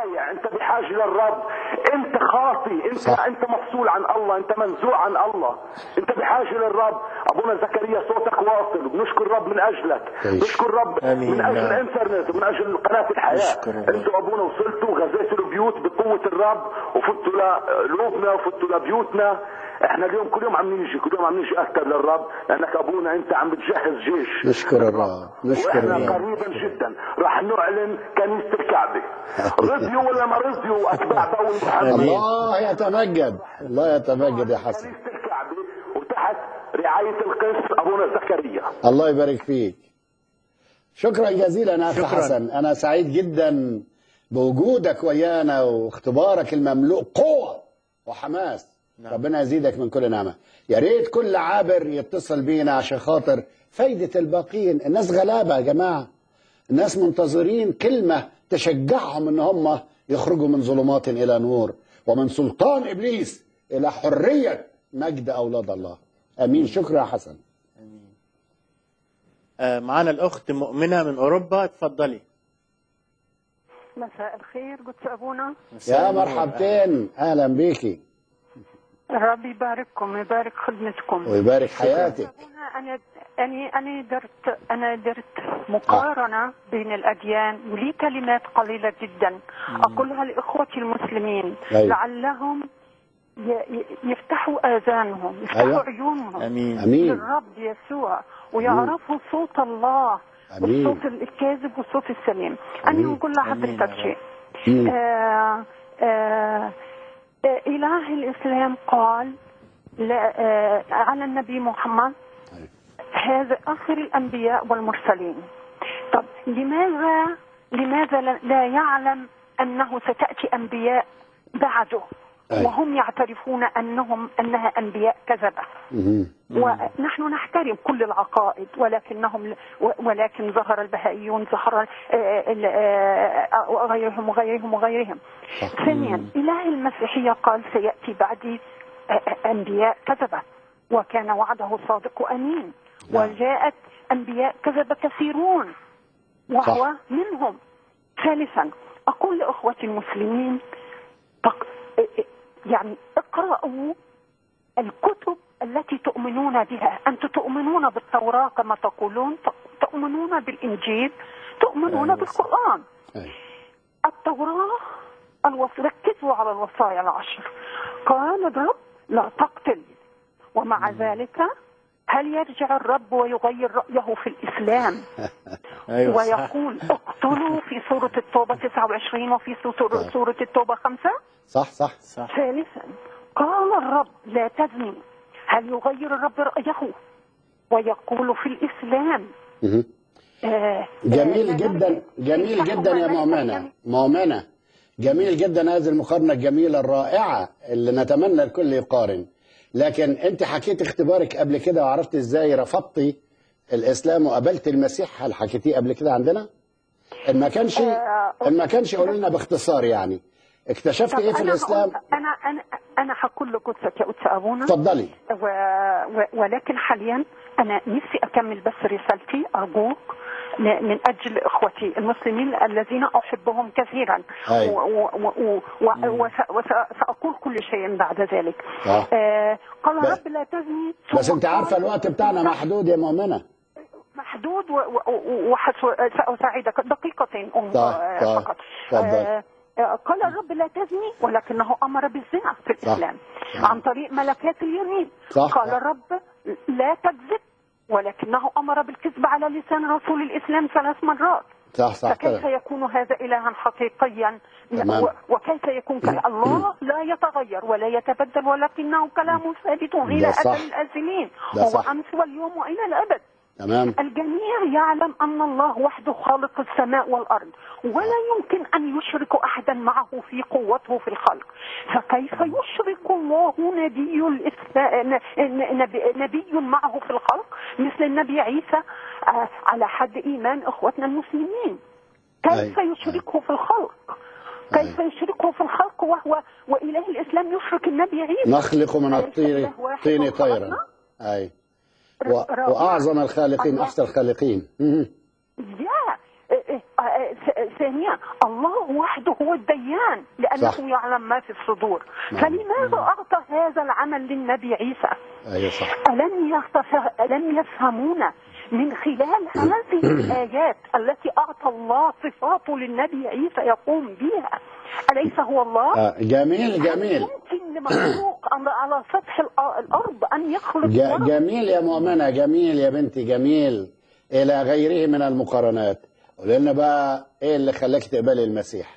ضايع، انت بحاجه للرب، انت خاطي، انت صح. انت مفصول عن الله، انت منزوع عن الله، انت بحاجه للرب. ابونا زكريا صوتك واصل، وبنشكر الرب من اجلك، بنشكر الرب من اجل الانترنت ومن اجل قناه الحياه. انتوا ابونا وصلتوا غزيتوا البيوت بقوه الرب، وفتوا لقلوبنا وفتوا لبيوتنا. احنا اليوم كل يوم عم نيجي، كل يوم عم نيجي اكثر للرب، لانك ابونا انت عم بتجهز جيش. نشكر الرب، نشكر واحنا الرب. قريبا جدا راح نعلن كنيسه الكعبه. رضيوا ولا ما رضيوا اتباع باول محمد، الله يتمجد، الله يتمجد يا حسن. كنيسه الكعبه وتحت رعايه القس ابونا زكريا. الله يبارك فيك. شكرا جزيلا اخي حسن، انا سعيد جدا بوجودك ويانا واختبارك المملوء قوه وحماس. نعم. ربنا يزيدك من كل نعمه. يا ريت كل عابر يتصل بينا عشان خاطر فايده الباقيين. الناس غلابه يا جماعه، الناس منتظرين كلمه تشجعهم ان هم يخرجوا من ظلمات الى نور، ومن سلطان ابليس الى حريه مجد اولاد الله. امين. شكرا يا حسن. امين. آه معانا الاخت مؤمنه من اوروبا، اتفضلي. مساء الخير قدس ابونا. يا مرحبتين، اهلا بيكي. ربي يبارككم ويبارك خدمتكم ويبارك حياتك. ابونا انا اني انا درت انا درت مقارنه آه. بين الاديان، ولي كلمات قليله جدا مم. اقولها لاخوتي المسلمين أيوة. لعلهم يفتحوا اذانهم، يفتحوا أيوة. عيونهم امين للرب يسوع، ويعرفوا صوت الله، أمين. والصوت الكاذب والصوت السليم. انا نقول لحضرتك شيء. آه آه إله الإسلام قال آه على النبي محمد هذا آخر الأنبياء والمرسلين. طب لماذا لماذا لا يعلم أنه ستأتي أنبياء بعده وهم يعترفون أنهم أنها أنبياء كذبة؟ ونحن نحترم كل العقائد، ولكنهم ولكن ظهر البهائيون، ظهر غيرهم وغيرهم وغيرهم. ثانيا إله المسيحية قال سيأتي بعدي أنبياء كذبة، وكان وعده صادق وأمين، وجاءت أنبياء كذبة كثيرون وهو منهم. ثالثا أقول لأخوتي المسلمين يعني اقرأوا الكتب التي تؤمنون بها. أنتم تؤمنون بالتوراة كما تقولون، تؤمنون بالإنجيل، تؤمنون أيوة. بالقرآن. أيوة. التوراة الوص... ركزوا على الوصايا العشر. قال الرب لا تقتل، ومع مم. ذلك هل يرجع الرب ويغير رأيه في الإسلام؟ أيوة ويقول اقتلوا في سورة التوبة تسعة وعشرين وفي سورة التوبة خمسة. صح صح صح. ثالثا قال الرب لا تزني، هل يغير الرب رأيه ويقول في الإسلام؟ آه جميل آه جدا، جميل جدا يا مؤمنة. مؤمنة جميل جدا هذه المقارنة الجميلة الرائعة اللي نتمنى الكل يقارن. لكن انت حكيت اختبارك قبل كده، وعرفت ازاي رفضتي الاسلام وقبلت المسيح. هل حكيتيه قبل كده عندنا؟ ان ما كانش ان ما كانش قولوا لنا باختصار يعني اكتشفت ايه في الاسلام؟ انا انا انا هقول لك قدسك يا قدس ابونا. اتفضلي. و... و... ولكن حاليا انا نفسي اكمل بس رسالتي ارجوك من اجل اخوتي المسلمين الذين احبهم كثيرا. وساقول كل شيء بعد ذلك. آه. آه قال الرب لا تزني. بس انت عارفه الوقت بتاعنا محدود يا مؤمنه. محدود وسأساعدك دقيقتين فقط. آه قال الرب لا تزني، ولكنه امر بالزنا في الاسلام صح. عن طريق ملكات اليمين. صح. قال الرب لا تكذب، ولكنه امر بالكذب على لسان رسول الاسلام ثلاث مرات. صح صح. فكيف يكون هذا الها حقيقيا؟ تمام. وكيف يكون كلام الله لا يتغير ولا يتبدل، ولكنه كلامه ثابت الى ابد الازلين، هو امس واليوم والى الابد. تمام. الجميع يعلم أن الله وحده خالق السماء والأرض، ولا يمكن أن يشرك أحدا معه في قوته في الخلق. فكيف يشرك الله نبي نبي معه في الخلق مثل النبي عيسى على حد إيمان إخوتنا المسلمين؟ كيف يشركه في الخلق؟ كيف يشركه في الخلق وهو وإله الإسلام يشرك النبي عيسى؟ نخلق من الطين طين طيرا. أي واعظم الخالقين، احسن الخالقين. يا ثانيا الله وحده هو الديان لأنه صح. يعلم ما في الصدور. نعم. فلماذا أعطى هذا العمل للنبي عيسى؟ ايوه صح. ألم يفتف... ألم يفهمون من خلال هذه الآيات التي أعطى الله صفاته للنبي عيسى يقوم بها؟ أليس هو الله؟ آه جميل جميل. يمكن لمخلوق على سطح الأرض أن يخلق ج- جميل يا مؤمنة، جميل يا بنتي، جميل إلى غيره من المقارنات. قول لنا بقى إيه اللي خلاك تقبلي المسيح؟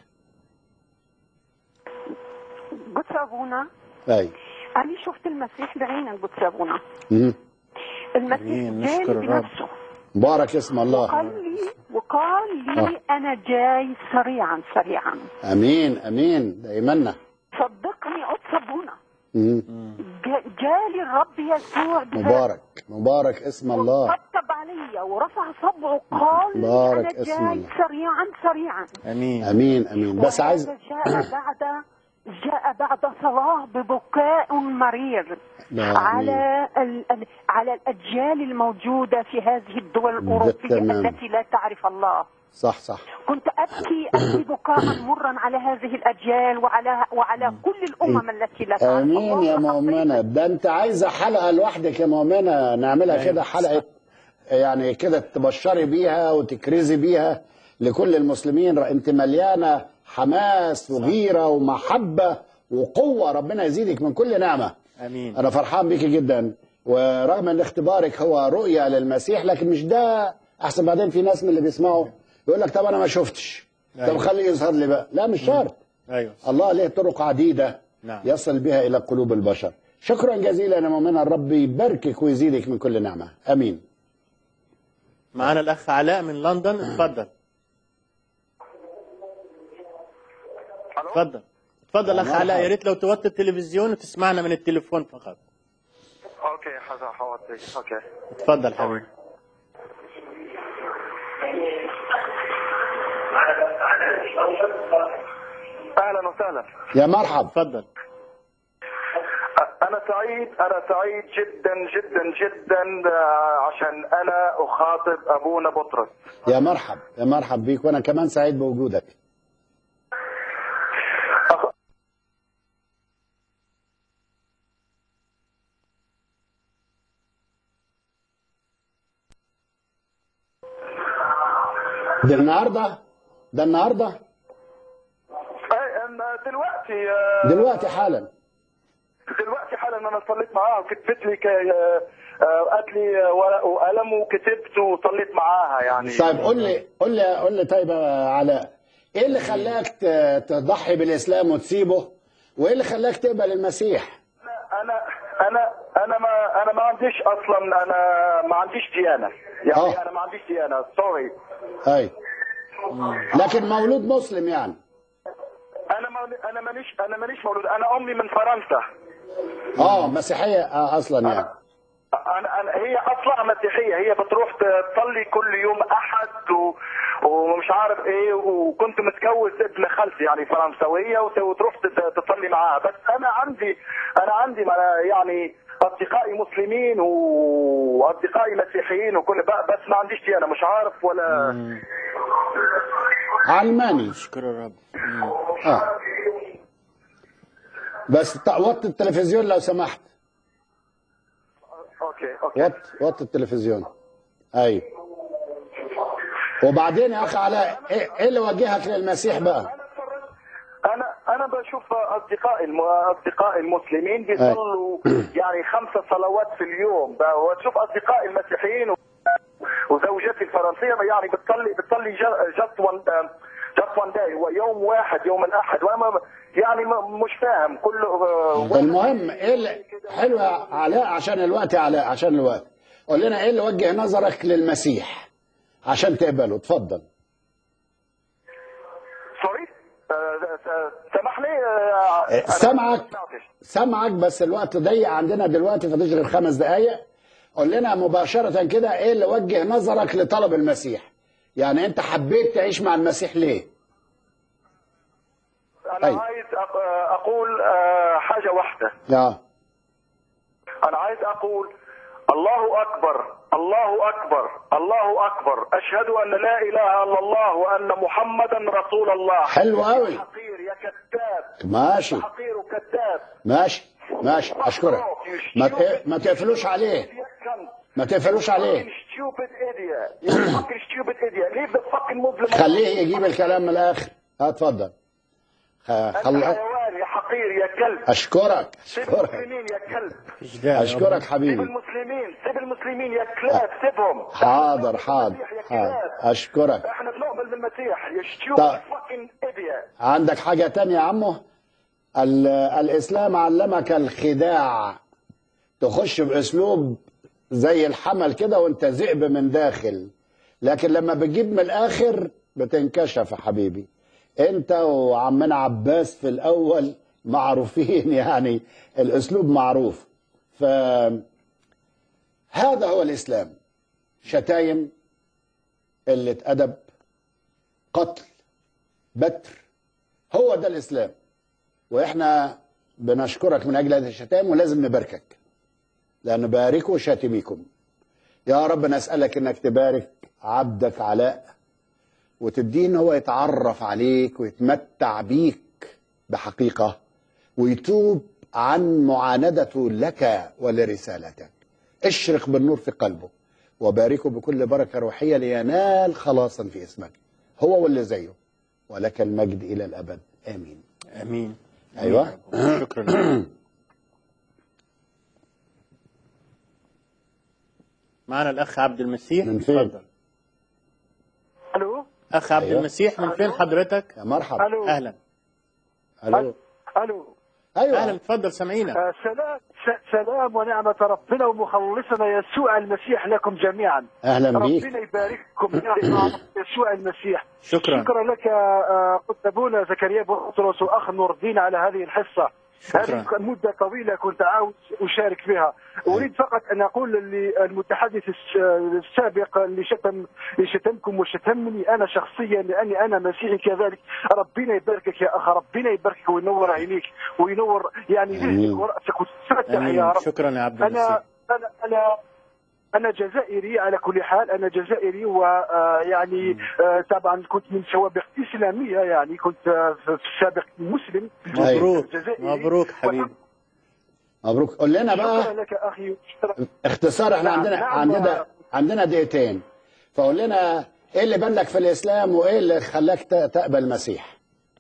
قدس أبونا، أي أنا شفت المسيح بعيني قدس أبونا. مم. المسيح جاي بنفسه مبارك اسم الله. وقال لي وقال لي آه. أنا جاي سريعا سريعا. أمين أمين، ده إيماننا. صدقني قدس أبونا، مم. جا- جالي الرب يسوع بذاته. مبارك مبارك اسم الله. طبطب علي ورفع صبعه قال لي مبارك أنا اسم جاي الله. سريعا سريعا. أمين أمين أمين. بس عايز جاء بعد جاء بعد صلاة ببكاء مرير آمين. على ال... ال- على الأجيال الموجودة في هذه الدول الأوروبية تمام. التي لا تعرف الله. صح صح. كنت أبكي أبكي بكاء مرا على هذه الأجيال وعلى وعلى كل الأمم التي لا تعرف امين الله. يا مؤمنه. ده انت عايزه حلقه لوحدك يا مؤمنه، نعملها كده حلقه يعني كده تبشري بيها وتكرزي بيها لكل المسلمين. انت مليانه حماس وغيره ومحبه وقوه، ربنا يزيدك من كل نعمه. امين. انا فرحان بيكي جدا، ورغم ان اختبارك هو رؤيه للمسيح لكن مش ده احسن. بعدين في ناس من اللي بيسمعوا يقول لك طب انا ما شفتش، طب أيوة. خليه يظهر لي بقى. لا مش شرط. ايوه الله له طرق عديدة نعم. يصل بها إلى قلوب البشر. شكرا جزيلا يا مؤمنة، الرب يباركك ويزيدك من كل نعمة. أمين. معنا الأخ علاء من لندن، اتفضل. اتفضل اتفضل أخ علاء، يا ريت لو توطي التلفزيون وتسمعنا من التليفون فقط. اوكي حاضر حاضر اوكي اتفضل حبيبي. اهلا وسهلا. يا مرحب. اتفضل. انا سعيد انا سعيد جدا جدا جدا عشان انا اخاطب ابونا بطرس. يا مرحب يا مرحب بيك، وأنا كمان سعيد بوجودك. ده النهارده ده النهارده دلوقتي دلوقتي حالا دلوقتي حالا انا صليت معاها وكتبت لي قالت لي ورق وقلم وكتبت وصليت معاها يعني. طيب قول لي قول لي قول لي طيب يا علاء، ايه اللي خلاك تضحي بالاسلام وتسيبه؟ وايه اللي خلاك تقبل المسيح؟ انا انا انا ما انا ما عنديش اصلا، انا ما عنديش ديانه يعني. أوه. انا ما عنديش ديانه سوري. اي لكن مولود مسلم يعني. انا مولود انا مانيش انا مانيش مولود، انا امي من فرنسا. اه مسيحيه آه اصلا يعني. أنا أنا هي اصلا مسيحيه، هي بتروح تصلي كل يوم احد و... ومش عارف ايه، وكنت متجوز ابن خالتي يعني فرنسويه وتروح تصلي معاها. بس انا عندي انا عندي يعني اصدقائي مسلمين واصدقائي مسيحيين وكل، بس ما عنديش دي، انا مش عارف ولا مم. علماني. شكرا الرب. اه بس وطي التلفزيون لو سمحت. اوكي اوكي وط وط التلفزيون. ايوه. وبعدين يا اخي علاء، ايه اللي وجهك للمسيح بقى؟ انا انا بشوف اصدقائي الم... اصدقائي المسلمين بيصلوا يعني خمسة صلوات في اليوم، واشوف اصدقائي المسيحيين و... وزوجتي الفرنسيه يعني بتصلي بتصلي جاست وان جاست وان داي، يوم واحد يوم الاحد، وانا يعني مش فاهم كله. المهم ايه اللي حلو يا علاء، عشان الوقت يا علاء عشان الوقت، قول لنا ايه اللي وجه نظرك للمسيح عشان تقبله؟ اتفضل. سوري سامح لي. سامعك سامعك بس الوقت ضيق عندنا دلوقتي، فاضيش غير خمس دقايق. قول لنا مباشرة كده ايه اللي وجه نظرك لطلب المسيح؟ يعني انت حبيت تعيش مع المسيح ليه؟ انا أي. عايز اقول حاجة واحدة. اه انا عايز اقول الله اكبر الله أكبر الله أكبر أشهد أن لا إله إلا الله وأن محمدا رسول الله. حلو قوي. يا حقير يا كذاب. ماشي. يا حقير وكذاب. ماشي ماشي اشكرك. ما ت- ما تقفلوش عليه ما تقفلوش عليه. خليه يجيب الكلام من الاخر. اتفضل. خل... حيوان يا حقير يا كلب. اشكرك سيب اشكرك المسلمين يا كلب. اشكرك سيب حبيبي. المسلمين سيب المسلمين يا كلاب سيبهم. حاضر حاضر حاضر اشكرك. احنا بنؤمن بالمسيح يا طيب. stupid idiot. عندك حاجة تانية يا عمو؟ ال- الإسلام علمك الخداع، تخش بأسلوب زي الحمل كده وانت ذئب من داخل، لكن لما بتجيب من الآخر بتنكشف يا حبيبي. انت وعمنا عباس في الأول معروفين، يعني الأسلوب معروف. فهذا هو الإسلام. شتايم، قلة أدب، قتل، بتر، هو ده الإسلام. وإحنا بنشكرك من أجل هذه الشتائم، ولازم نباركك لأن باركوا شاتميكم. يا رب نسألك إنك تبارك عبدك علاء، وتديه إن هو يتعرف عليك ويتمتع بيك بحقيقة، ويتوب عن معاندته لك ولرسالتك. اشرق بالنور في قلبه، وباركه بكل بركة روحية لينال خلاصا في اسمك، هو واللي زيه، ولك المجد إلى الأبد. آمين امين. أيوة. شكرا. معنا الاخ عبد المسيح. من فين؟ اتفضل. الو اخ عبد أيوة. المسيح من فين حضرتك؟ يا مرحبا. الو اهلا. الو الو ايوه اهلا اتفضل سامعينك. آه سلام س- سلام ونعمة ربنا ومخلصنا يسوع المسيح لكم جميعا. أهلا بيك. ربنا يبارككم يا مع يسوع المسيح. شكرا. شكرا لك آه، قدس ابونا زكريا بطرس واخ نور الدين على هذه الحصة. شكرا. هذه مدة طويلة كنت عاوز أشارك فيها. أريد فقط أن أقول للمتحدث الس- السابق اللي شتم اللي شتمكم وشتمني أنا شخصيا لأني أنا مسيحي كذلك، ربنا يباركك يا أخ، ربنا يباركك وينور عينيك وينور يعني ذهنك ورأسك وتفتح يا امين. رب. شكرا يا عبد المسيح. أنا أنا أنا أنا جزائري على كل حال، أنا جزائري ويعني طبعا كنت من سوابق إسلامية، يعني كنت آه، في السابق مسلم. مبروك. جزائري. مبروك حبيبي. مبروك. قول لنا شكرا بقى لك أخي. شكرا. اختصار، احنا نعم، عندنا نعم. عندنا عندنا دقيقتين، فقول لنا ايه اللي بان لك في الاسلام وايه اللي خلاك ت- تقبل المسيح.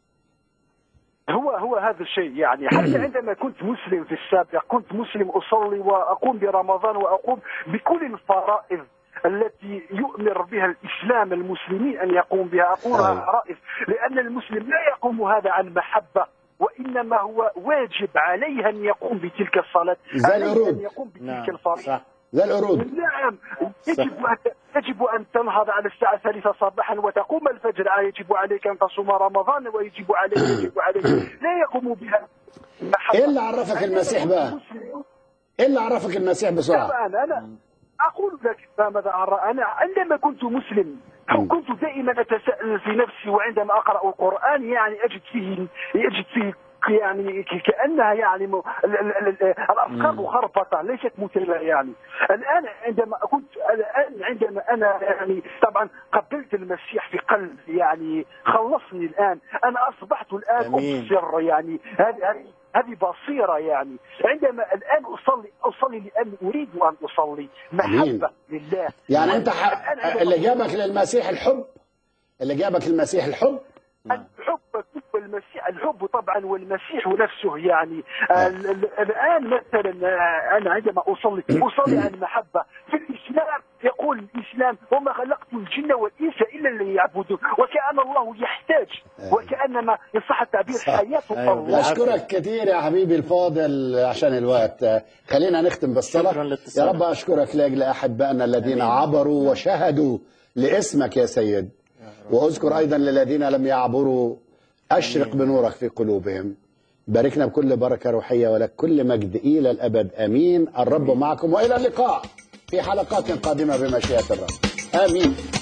هو هو هذا الشيء، يعني حتى عندما كنت مسلم في السابق كنت مسلم أصلي وأقوم برمضان وأقوم بكل الفرائض التي يؤمر بها الإسلام المسلمين أن يقوم بها، أقولها فرائض لأن المسلم لا يقوم هذا عن محبة، وإنما هو واجب عليه أن يقوم بتلك الصلاة، زي عليه العروض. أن يقوم بتلك نعم الفريضة. صح. زي القرود. نعم. يجب أن يجب أن تنهض على الساعة الثالثة صباحا وتقوم الفجر، يجب عليك أن تصوم رمضان، ويجب عليك يجب عليك لا يقوم بها. ايه اللي عرفك المسيح بقى؟ ايه اللي عرفك المسيح بسرعه؟ طبعا أنا أقول لك ماذا أرى. أنا عندما كنت مسلم كنت دائما أتساءل في نفسي، وعندما أقرأ القرآن يعني أجد فيه أجد فيه يعني كأنها يعني م... ال- ال- ال- الأفكار مخربطة ليست متابعة. يعني الآن عندما كنت الآن عندما أنا يعني طبعا قبلت المسيح في قلبي، يعني خلصني الآن، أنا أصبحت الآن أمين. أبصر، يعني هذه هذه هذه بصيرة. يعني عندما الآن أصلي أصلي لأن أريد أن أصلي محبة لله. يعني انت ح... اللي جابك للمسيح الحب، اللي جابك للمسيح الحب. الحب والمسيح، الحب طبعا والمسيح نفسه. يعني ال- ال- الآن مثلا آه، أنا عندما أصلي أصلي عن محبة. في الإسلام يقول الإسلام وما خلقت الجن والإنس إلا ليعبدون، وكأن الله يحتاج، وكأنما إن صح التعبير حياته الله. أشكرك كثير يا حبيبي الفاضل عشان الوقت. خلينا نختم بالصلاة. يا رب أشكرك لأجل أحبائنا الذين عبروا وشهدوا لاسمك يا سيد، وأذكر أيضا للذين لم يعبروا أشرق بنورك في قلوبهم. باركنا بكل بركة روحية، ولك كل مجد إلى الأبد. آمين. الرب معكم، وإلى اللقاء في حلقات قادمة بمشيئة الرب. آمين.